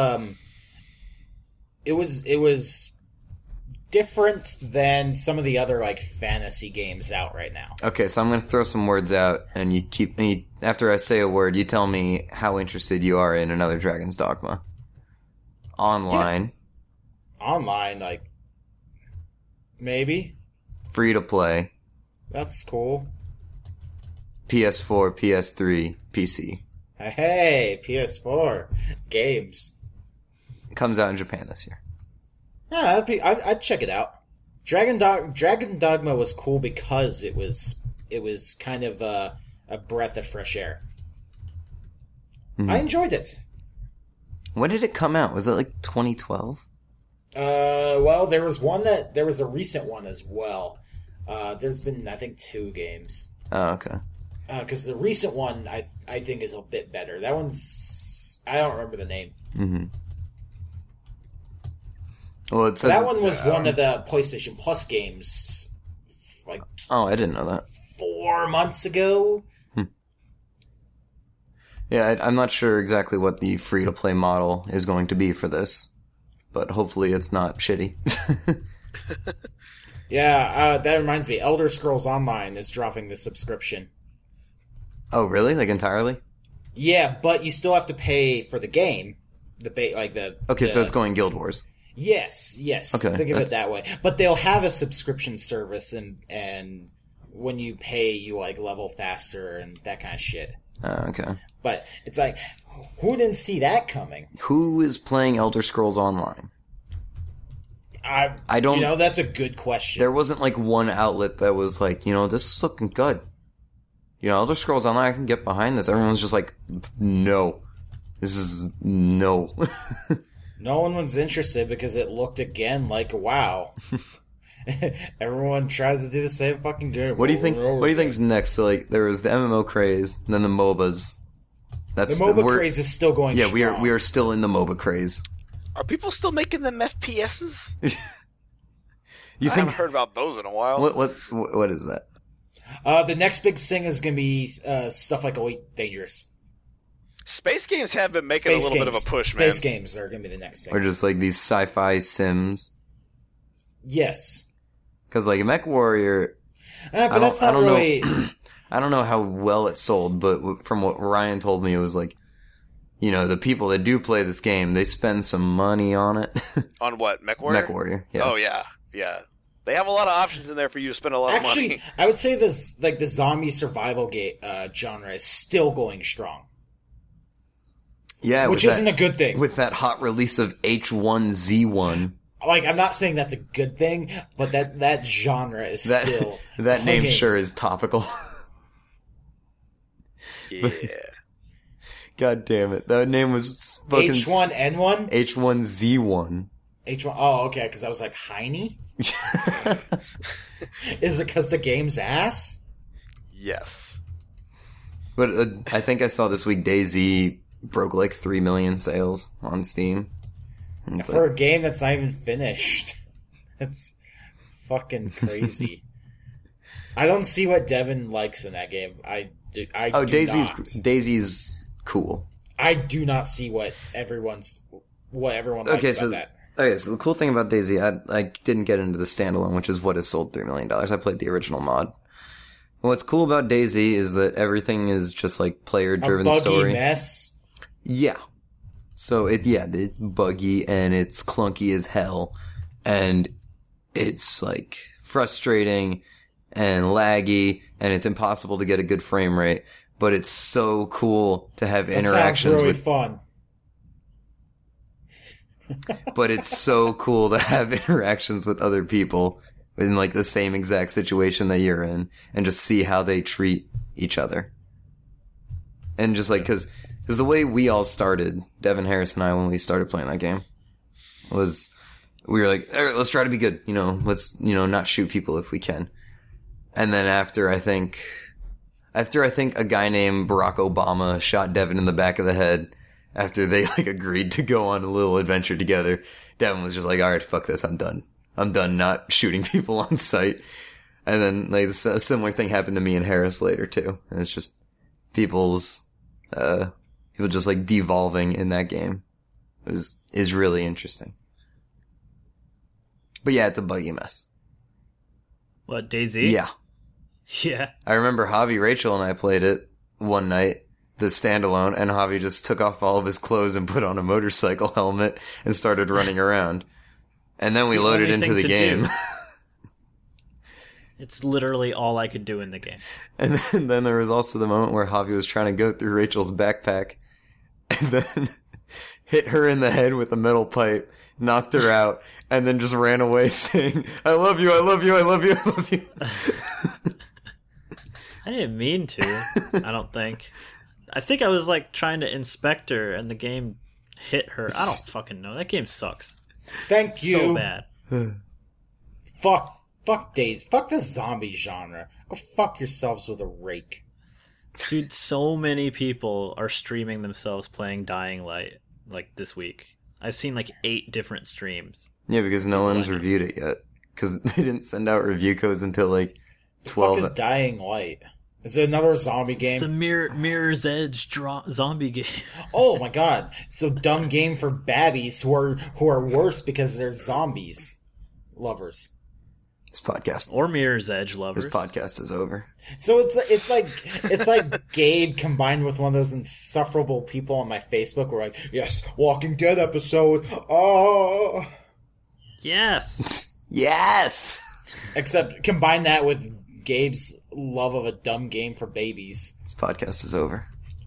was different than some of the other like fantasy games out right now. Okay, so I'm going to throw some words out, and you keep me after I say a word. You tell me how interested you are in another Dragon's Dogma. Online, Online, like maybe free to play, that's cool. PS4, PS3, PC. Hey, PS4 games. Comes out in Japan this year. Yeah, I'd check it out. Dragon Dogma was cool because it was kind of a breath of fresh air. Mm-hmm. I enjoyed it. When did it come out? Was it like 2012? Well, there was a recent one as well. There's been, I think, 2 games. Oh, okay. Because the recent one, I think, is a bit better. That one's, I don't remember the name. Mm-hmm. Well, it says That one was one of the PlayStation Plus games, like, oh, I didn't know that. 4 months ago. Yeah, I'm not sure exactly what the free-to-play model is going to be for this, but hopefully it's not shitty. Yeah, that reminds me. Elder Scrolls Online is dropping the subscription. Oh, really? Like entirely? Yeah, but you still have to pay for the game. Okay, so it's going Guild Wars. Yes. Okay, Think of it that way. But they'll have a subscription service, and when you pay, you like level faster and that kind of shit. Okay. But it's like, who didn't see that coming? Who is playing Elder Scrolls Online? I don't. That's a good question. There wasn't like one outlet that was like, this is looking good. Elder Scrolls Online, I can get behind this. Everyone's just like, no. This is no. No one was interested because it looked again like WoW. Everyone tries to do the same fucking game. What do you think? What do you think's next? So like, there was the MMO craze, and then the MOBAs. The MOBA craze is still going. Yeah, strong. we are still in the MOBA craze. Are people still making them FPSs? I haven't heard about those in a while. What is that? The next big thing is going to be stuff like Elite Dangerous. Space games have been making a little bit of a push, man. Space games are going to be the next thing. Or just like these sci-fi sims. Yes. Because like MechWarrior, but that's not really. I don't know how well it sold, but from what Ryan told me, it was like, the people that do play this game, they spend some money on it. On what? MechWarrior? MechWarrior, yeah. Oh, yeah. Yeah. They have a lot of options in there for you to spend a lot of money. Actually, I would say this, like the zombie survival game genre is still going strong. Yeah, which isn't a good thing. With that hot release of H1Z1. Like, I'm not saying that's a good thing, but that genre is still that name sure is topical. Yeah. God damn it. That name was fucking H1N1? H1Z1. H1, oh, okay, because I was like, Heine? Is it because the game's ass? Yes. But I think I saw this week DayZ broke like 3 million sales on Steam. And it's For like, a game that's not even finished. That's fucking crazy. I don't see what Devin likes in that game. DayZ's cool. I do not see what everyone likes about that. Okay, so the cool thing about DayZ, I didn't get into the standalone, which is what has sold $3 million. I played the original mod. What's cool about DayZ is that everything is just like player-driven a buggy story. Mess. Yeah. So it's buggy and it's clunky as hell, and it's like frustrating and laggy, and it's impossible to get a good frame rate. But it's so cool to have interactions sounds really with. Fun. But it's so cool to have interactions with other people in like the same exact situation that you're in, and just see how they treat each other. And just like, cause the way we all started, Devin Harris and I, when we started playing that game, was we were like, all right, let's try to be good, let's, not shoot people if we can. And then after I think a guy named Barack Obama shot Devin in the back of the head, after they like agreed to go on a little adventure together, Devin was just like, all right, fuck this, I'm done not shooting people on sight. And then like a similar thing happened to me and Harris later too. And it's just people just like devolving in that game is really interesting. But yeah, it's a buggy mess. What, DayZ? Yeah. Yeah. I remember Javi, Rachel, and I played it one night, the standalone, and Javi just took off all of his clothes and put on a motorcycle helmet and started running around. And then we loaded into the game. It's literally all I could do in the game. And then there was also the moment where Javi was trying to go through Rachel's backpack and then hit her in the head with a metal pipe, knocked her out, and then just ran away saying, I love you, I love you, I love you, I love you. I didn't mean to, I don't think. I think I was like trying to inspect her and the game hit her. I don't fucking know. That game sucks. Thank you. So bad. Fuck days. Fuck the zombie genre. Go fuck yourselves with a rake. Dude, so many people are streaming themselves playing Dying Light like this week. I've seen like 8 different streams. Yeah, because no one's reviewed it yet. Because they didn't send out review codes until like 12. What is Dying Light? Is it another zombie game? It's the Mirror's Edge zombie game. Oh my god! So dumb game for babbies who are worse because they're zombies lovers. This podcast or Mirror's Edge lovers. This podcast is over. So it's like Gabe combined with one of those insufferable people on my Facebook who are like, yes, Walking Dead episode. Oh, yes, yes. Except combine that with Gabe's love of a dumb game for babies. This podcast is over.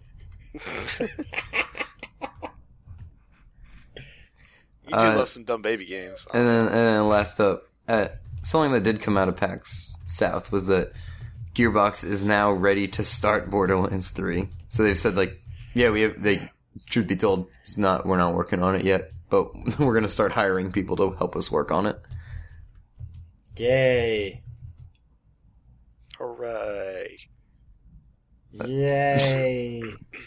You do love some dumb baby games. And then last up, something that did come out of PAX South was that Gearbox is now ready to start Borderlands 3. So they've said like, yeah, truth be told, we're not working on it yet, but we're going to start hiring people to help us work on it. Yay. Hooray. Yay.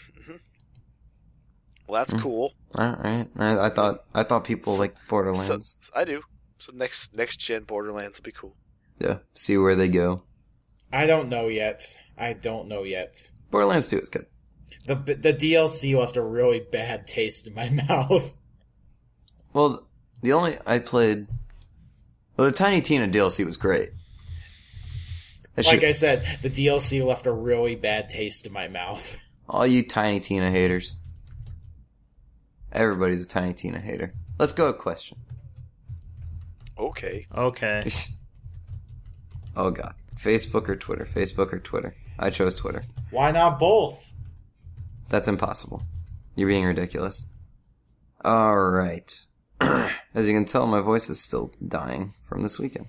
Well, that's cool. All right. I thought people like Borderlands. So I do. So next gen Borderlands will be cool. Yeah. See where they go. I don't know yet. Borderlands 2 is good. The DLC left a really bad taste in my mouth. Well, the Tiny Tina DLC was great. I said, the DLC left a really bad taste in my mouth. All you Tiny Tina haters. Everybody's a Tiny Tina hater. Let's go with question. Okay. Oh, God. Facebook or Twitter? Facebook or Twitter? I chose Twitter. Why not both? That's impossible. You're being ridiculous. Alright. As you can tell, my voice is still dying from this weekend.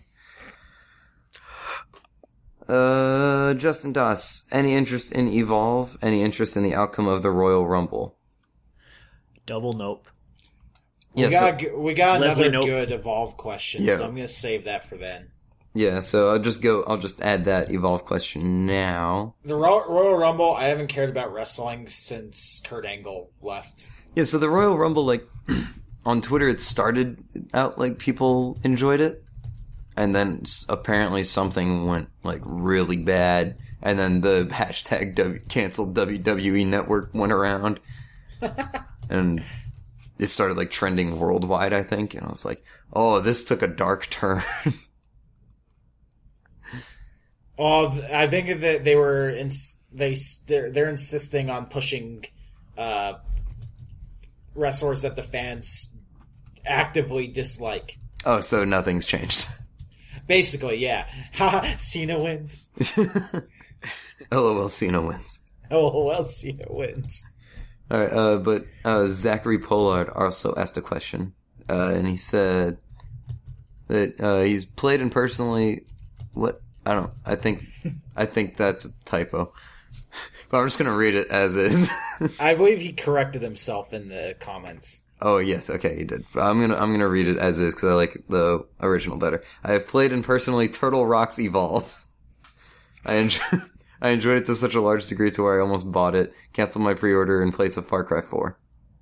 Justin Doss, any interest in Evolve? Any interest in the outcome of the Royal Rumble? Double nope. We got Leslie another Nope. good Evolve question, Yeah. so I'm going to save that for then. Yeah, so I'll just add that Evolve question now. The Royal Rumble, I haven't cared about wrestling since Kurt Angle left. Yeah, so the Royal Rumble, like, on Twitter, it started out like people enjoyed it, and then apparently something went, like, really bad, and then the hashtag canceled WWE Network went around, and it started, like, trending worldwide, I think, and I was like, oh, this took a dark turn. Oh, I think that they were they're insisting on pushing wrestlers that the fans actively dislike. Oh, so nothing's changed. Basically, yeah. Haha, Cena wins. LOL, Cena wins. LOL, Cena wins. Alright, but Zachary Pollard also asked a question, and he said that he's played and personally... What? I think that's a typo. But I'm just gonna read it as is. I believe he corrected himself in the comments. Oh yes, okay, he did. I'm gonna read it as is because I like the original better. I have played and personally Turtle Rocks Evolve. I enjoyed it to such a large degree to where I almost bought it, canceled my pre-order in place of Far Cry 4.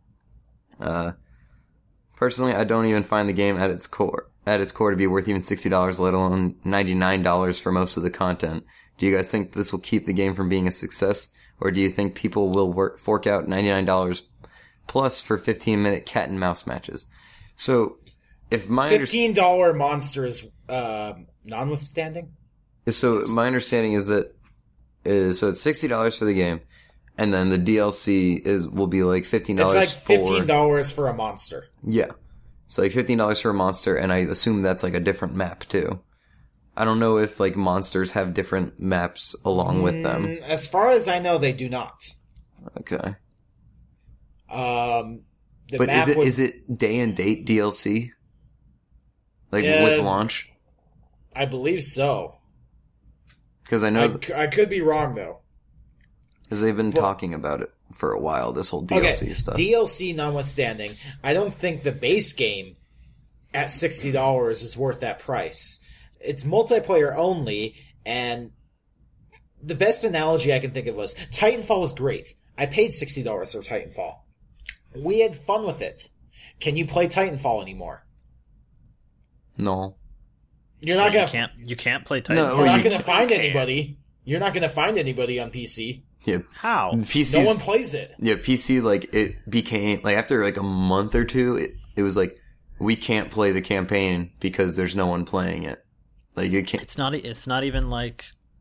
Personally, I don't even find the game at its core to be worth even $60, let alone $99 for most of the content. Do you guys think this will keep the game from being a success, or do you think people will fork out $99 plus for 15-minute cat and mouse matches? So, if my $15 monsters notwithstanding. So my understanding is that so it's $60 for the game, and then the DLC will be like $15. It's like $15 for a monster. Yeah. So like $15 for a monster, and I assume that's like a different map too. I don't know if like monsters have different maps along with them. As far as I know, they do not. Okay. But is it day and date DLC? Like with launch? I believe so. Because I know I could be wrong though. Because they've been talking about it for a while, this whole DLC stuff. DLC notwithstanding, I don't think the base game at $60 is worth that price. It's multiplayer only, and the best analogy I can think of was Titanfall was great. I paid $60 for Titanfall. We had fun with it. Can you play Titanfall anymore? No. You're not gonna. You can't play Titanfall. No, You're not gonna find anybody. You're not gonna find anybody on PC. Yeah. How? PC. No one plays it. Yeah, PC, like, it became, like, after, like, a month or two, it was like, we can't play the campaign because there's no one playing it. Like, you can't. It's not even like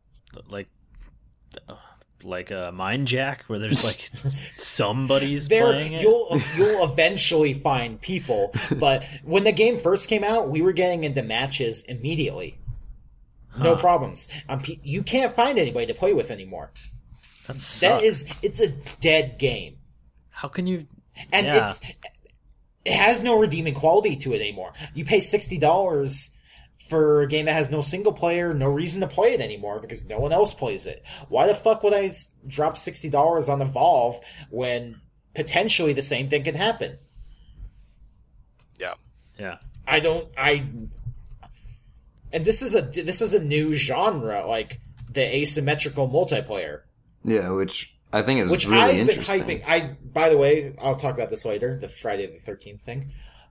a Mind Jack where there's, like, somebody's playing it. You'll eventually find people, but when the game first came out, we were getting into matches immediately. No problems. You can't find anybody to play with anymore. It's a dead game. How can you? And it has no redeeming quality to it anymore. You pay $60 for a game that has no single player, no reason to play it anymore because no one else plays it. Why the fuck would I drop $60 on Evolve when potentially the same thing could happen? Yeah. And this is a new genre, like the asymmetrical multiplayer. Yeah, which I think is really I've been interesting. hyping. By the way, I'll talk about this later. The Friday the 13th thing.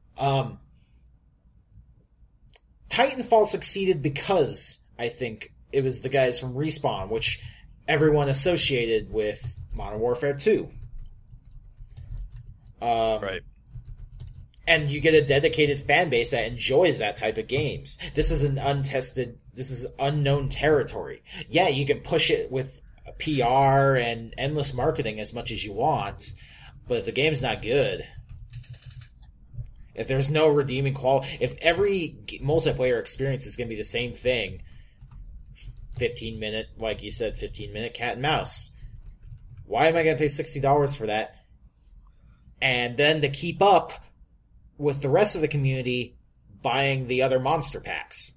Titanfall succeeded because I think it was the guys from Respawn, which everyone associated with Modern Warfare 2. Right. And you get a dedicated fan base that enjoys that type of games. This is unknown territory. Yeah, you can push it with PR and endless marketing as much as you want, but if the game's not good, if there's no redeeming quality, if every multiplayer experience is going to be the same thing, 15-minute, like you said, 15-minute cat and mouse, why am I going to pay $60 for that? And then to keep up with the rest of the community buying the other monster packs.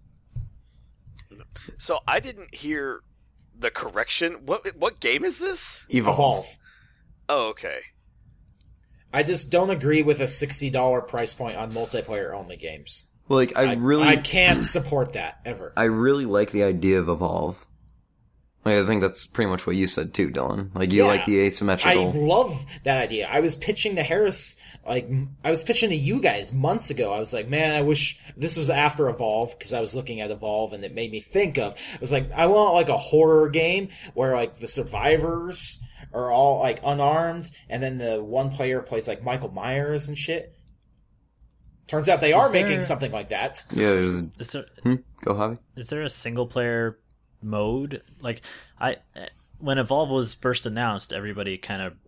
So I didn't hear the correction. What game is this? Evolve. Oh, okay. I just don't agree with a $60 price point on multiplayer only games. Well, like, I can't support that ever. I really like the idea of Evolve. Like, I think that's pretty much what you said too, Dylan. Like, you like the asymmetrical. I love that idea. I was pitching to Harris, I was pitching to you guys months ago. I was like, man, I wish this was after Evolve, because I was looking at Evolve and it made me think of, I was like, I want like a horror game where like the survivors are all like unarmed and then the one player plays like Michael Myers and shit. Turns out they are making something like that. Yeah, there's. Go, Javi. Is there a single player mode? Like, when Evolve was first announced, everybody kind of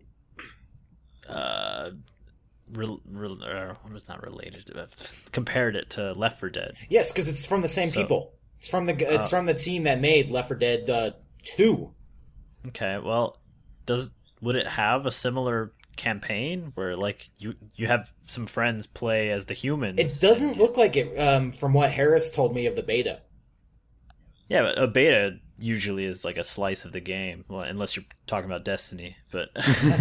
was not related to it, compared it to Left 4 Dead. Yes, because it's from the same people. It's from the team that made Left 4 Dead 2. Okay, well, would it have a similar campaign where like you have some friends play as the humans? It doesn't look like it from what Harris told me of the beta. Yeah, but a beta usually is like a slice of the game, well, unless you're talking about Destiny. But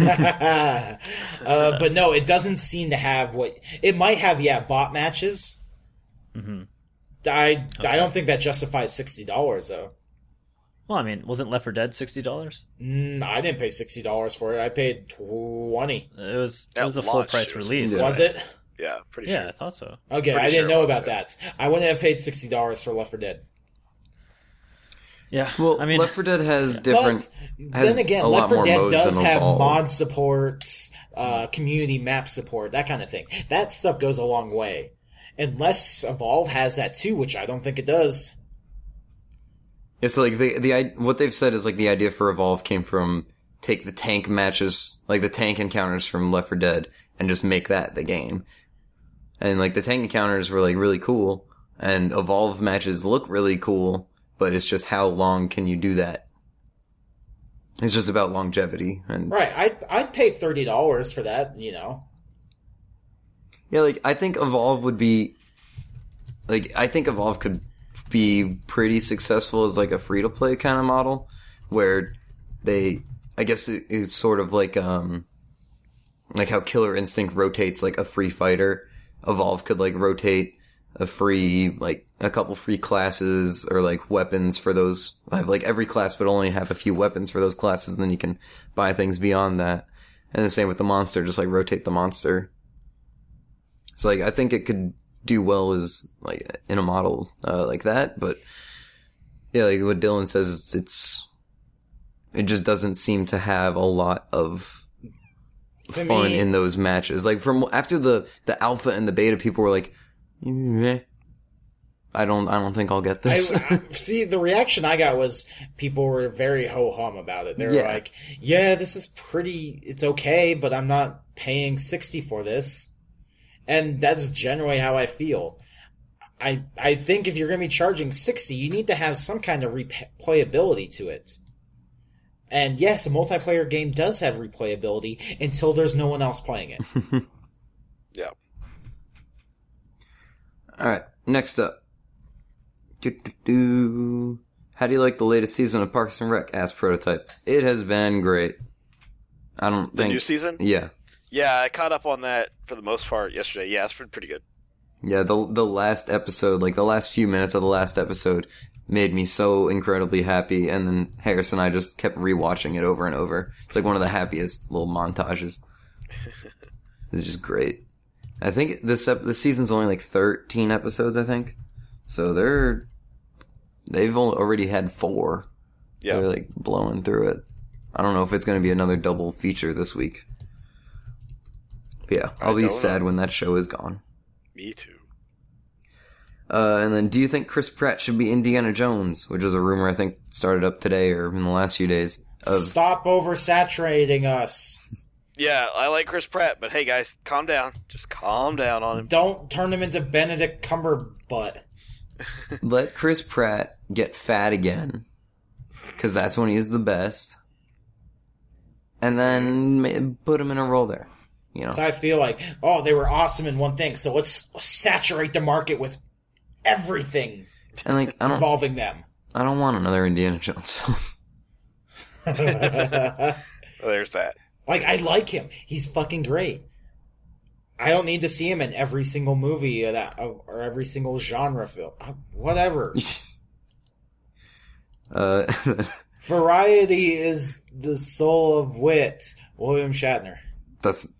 but no, it doesn't seem to have what it might have. Yeah, bot matches. Mm-hmm. I don't think that justifies $60 though. Well, I mean, wasn't Left 4 Dead $60? I didn't pay $60 for it. I paid $20. It was a full price release. Was it? Yeah, pretty sure. Yeah, I thought so. Okay, I didn't know about that. I wouldn't have paid $60 for Left 4 Dead. Yeah, well, I mean, Left 4 Dead has different. But then again, Left 4 Dead does have Evolve. mod support, community map support, that kind of thing. That stuff goes a long way. Unless Evolve has that too, which I don't think it does. It's like what they've said is like the idea for Evolve came from take the tank matches, like the tank encounters from Left 4 Dead, and just make that the game. And like the tank encounters were like really cool, and Evolve matches look really cool, but it's just how long can you do that? It's just about longevity and right. I'd pay $30 for that, you know. Yeah, like I think Evolve would be like I think Evolve could be pretty successful as like a free to play kind of model where I guess it's sort of like how Killer Instinct rotates like a free fighter. Evolve could like rotate a free like a couple free classes or like weapons for those. I have like every class but only have a few weapons for those classes, and then you can buy things beyond that. And the same with the monster, just like rotate the monster. So like I think it could do well as like in a model like that, but yeah, like what Dylan says, it just doesn't seem to have a lot of fun in those matches. Like from after the alpha and the beta, people were like, I don't think I'll get this. See, the reaction I got was people were very ho-hum about it. They were like, yeah, this is it's okay, but I'm not paying $60 for this. And that's generally how I feel. I think if you're going to be charging $60, you need to have some kind of replayability to it. And yes, a multiplayer game does have replayability until there's no one else playing it. Yeah. Alright, next up. How do you like the latest season of Parks and Rec? Asked Prototype. It has been great. The new season? Yeah. Yeah, I caught up on that for the most part yesterday. Yeah, it's been pretty good. Yeah, the last episode, like the last few minutes of the last episode, made me so incredibly happy, and then Harris and I just kept rewatching it over and over. It's like one of the happiest little montages. It's just great. I think this season's only like 13 episodes, I think. So they've already had 4. Yeah. They're like blowing through it. I don't know if it's going to be another double feature this week. But yeah, I'll be sad when that show is gone. Me too. And then, do you think Chris Pratt should be Indiana Jones? Which is a rumor I think started up today or in the last few days. Stop oversaturating us. Yeah, I like Chris Pratt, but hey guys, calm down. Just calm down on him. Don't turn him into Benedict Cumberbutt. Let Chris Pratt get fat again, because that's when he's the best. And then put him in a role there. You know. So I feel like, they were awesome in one thing, so let's saturate the market with everything and like involving them. I don't want another Indiana Jones film. Well, there's that. Like, I like him. He's fucking great. I don't need to see him in every single movie or every single genre film. Whatever. Variety is the soul of wit. William Shatner. That's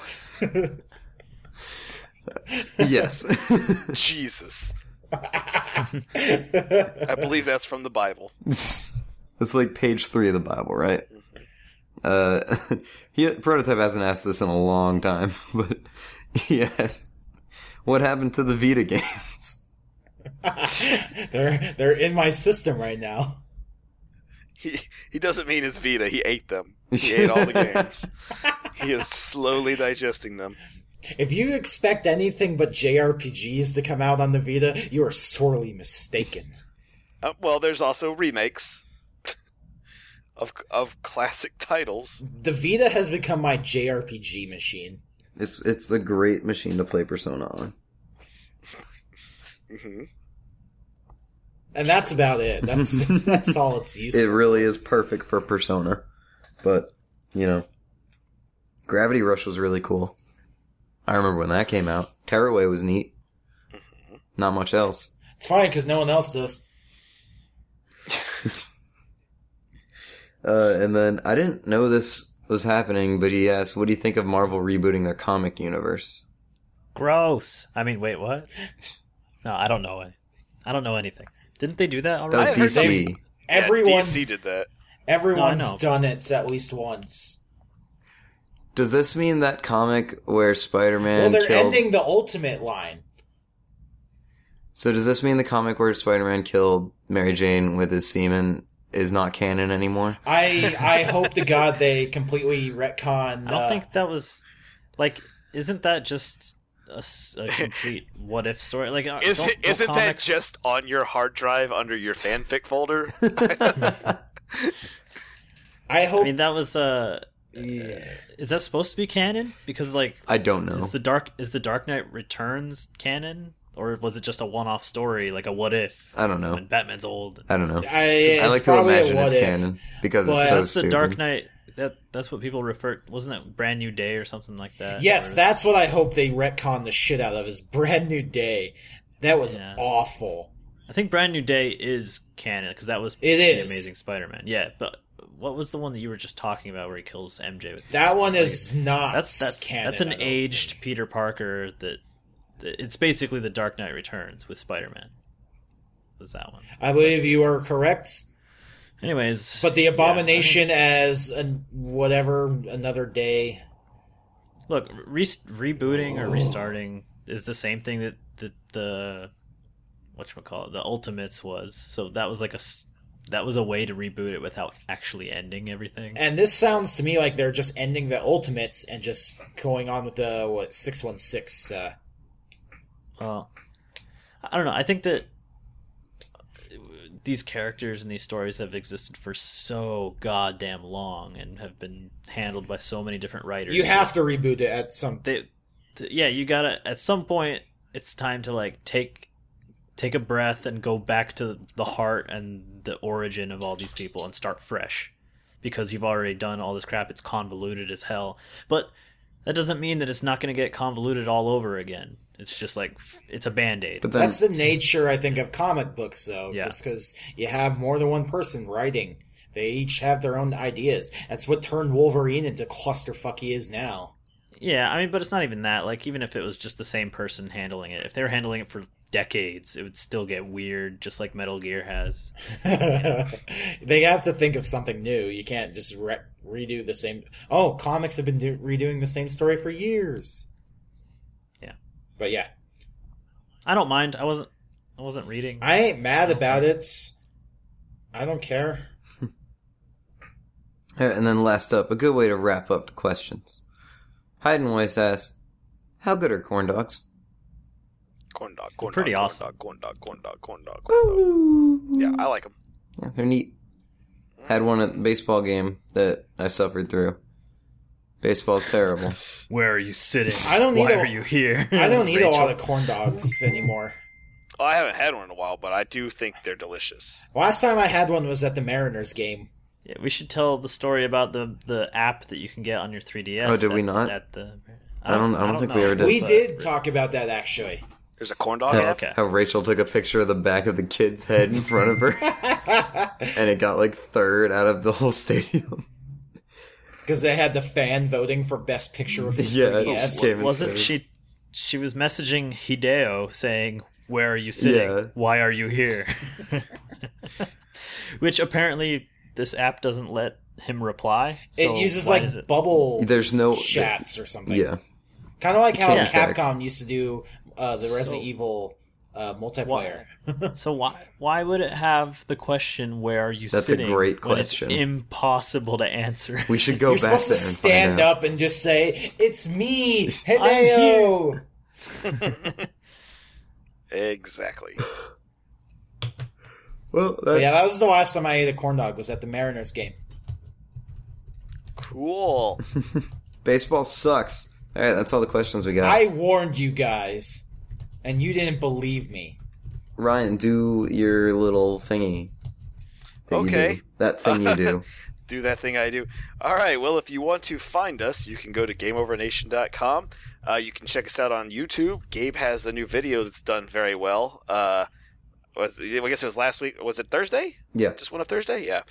yes. Jesus. I believe that's from the Bible. That's like page 3 of the Bible, right? Prototype hasn't asked this in a long time, but he asked, what happened to the Vita games? They're in my system right now. He doesn't mean his Vita. He ate them. He ate all the games. He is slowly digesting them. If you expect anything but JRPGs to come out on the Vita, you are sorely mistaken. Well, there's also remakes of classic titles. The Vita has become my JRPG machine. It's a great machine to play Persona on. Mm-hmm. And that's about it. That's all it's used It for. really is perfect for Persona. But, Gravity Rush was really cool. I remember when that came out. Tearaway was neat. Not much else. It's fine because no one else does. And then, I didn't know this was happening, but he asked, what do you think of Marvel rebooting their comic universe? Gross. I mean, wait, what? No, I don't know. I don't know anything. Didn't they do that already? That was DC. DC did that. Everyone's No, I know. done it at least once. Does this mean that comic where Spider-Man Well, they're killed... ending the Ultimate line. So does this mean the comic where Spider-Man killed Mary Jane with his semen is not canon anymore? I hope to God they completely retcon. I don't think that was... Like, isn't that just a complete what-if story? Like, Isn't that comics... just on your hard drive under your fanfic folder? I hope. I mean, that was... Is that supposed to be canon? Because, like... I don't know. Is the Dark Knight Returns canon? Or was it just a one-off story, like a what-if? I don't know. When Batman's old. I don't know. I I like to imagine it's canon because But it's so That's stupid. the Dark Knight... That's what people refer... Wasn't it Brand New Day or something like that? Yes, Or- that's what I hope they retcon the shit out of. Is Brand New Day. That was Yeah. awful. I think Brand New Day is canon, because that was It The is. Amazing Spider-Man. Yeah, but what was the one that you were just talking about where he kills MJ with That one is not. That's canon. That's I an don't aged think. Peter Parker that it's basically the Dark Knight Returns with Spider-Man. Was that one? I believe you are correct. Anyways, But the Abomination as another day. look, rebooting or restarting is the same thing that the whatchamacallit, the Ultimates was. So that was like that was a way to reboot it without actually ending everything. And this sounds to me like they're just ending the Ultimates and just going on with the 616. Well, I don't know. I think that these characters and these stories have existed for so goddamn long and have been handled by so many different writers. You have to reboot it at some. Yeah, you gotta. At some point, it's time to like take a breath and go back to the heart and the origin of all these people and start fresh, because you've already done all this crap. It's convoluted as hell, but that doesn't mean that it's not going to get convoluted all over again. It's just like it's a Band-Aid. But then, That's the nature, I think, of comic books, though. Yeah. Just because you have more than one person writing. They each have their own ideas. That's what turned Wolverine into clusterfuck he is now. Yeah, I mean, but it's not even that. Like, even if it was just the same person handling it, if they were handling it for decades, it would still get weird, just like Metal Gear has. They have to think of something new. You can't just redo the same. Oh, comics have been redoing the same story for years. Yeah. But yeah, I don't mind. I wasn't reading. I ain't mad about it. I don't care. and then last up, a good way to wrap up the questions. Hayden Weiss asked, how good are corn dogs? Corn dog. Pretty dog, awesome. Corn dog. Yeah, I like them. Yeah, they're neat. Had one at the baseball game that I suffered through. Baseball's terrible. Where are you sitting? I don't need Why a- are you here? I don't eat a lot Rachel. of corn dogs anymore. Oh, I haven't had one in a while, but I do think they're delicious. Last time I had one was at the Mariners game. Yeah, we should tell the story about the app that you can get on your 3DS. Oh, did we not? I don't think we ever did. We but- did talk about that, actually. There's a corn dog How, app? Okay. how Rachel took a picture of the back of the kid's head in front of her, and it got like third out of the whole stadium. Because they had the fan voting for best picture of the Yeah, 3DS. Came in Wasn't third. she was messaging Hideo saying, "Where are you sitting? Yeah. Why are you here?" Which apparently this app doesn't let him reply. It so uses why like is it? bubble There's no chats or something. Yeah, Kind of like how Can't text. Capcom used to do the Resident Evil multiplayer. So why would it have the question, "Where are you That's a sitting?" great when it's question. impossible to answer? we should go You're back supposed to there and stand find out. up and just say, "It's me, Hideo." Exactly. Well, But yeah, that was the last time I ate a corn dog. Was at the Mariners game. Cool. baseball sucks. All right, that's all the questions we got. I warned you guys, and you didn't believe me. Ryan, do your little thingy. that you Okay. do. That thing you do. Do that thing I do. All right. Well, if you want to find us, you can go to GameOverNation.com. You can check us out on YouTube. Gabe has a new video that's done very well. I guess it was last week. Was it Thursday? Yeah. Just one of Thursday? Yeah.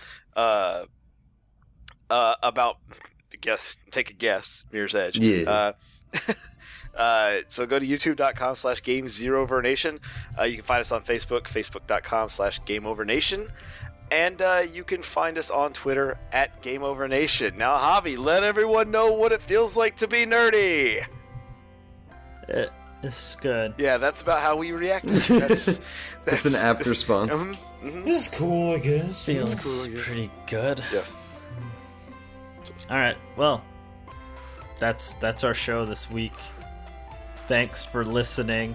About take a guess, Mirror's Edge. Yeah. So go to youtube.com/GameZeroVerNation. You can find us on Facebook, facebook.com/GameOverNation. And you can find us on Twitter @GameOverNation. Now, Javi, let everyone know what it feels like to be nerdy. It's good. Yeah, that's about how we react. That's It's an apt response. This is cool, I guess. Feels cool, I guess. pretty good. Yeah. All right. Well, that's our show this week. Thanks for listening.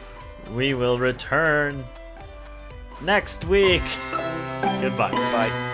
We will return next week. Goodbye. Bye.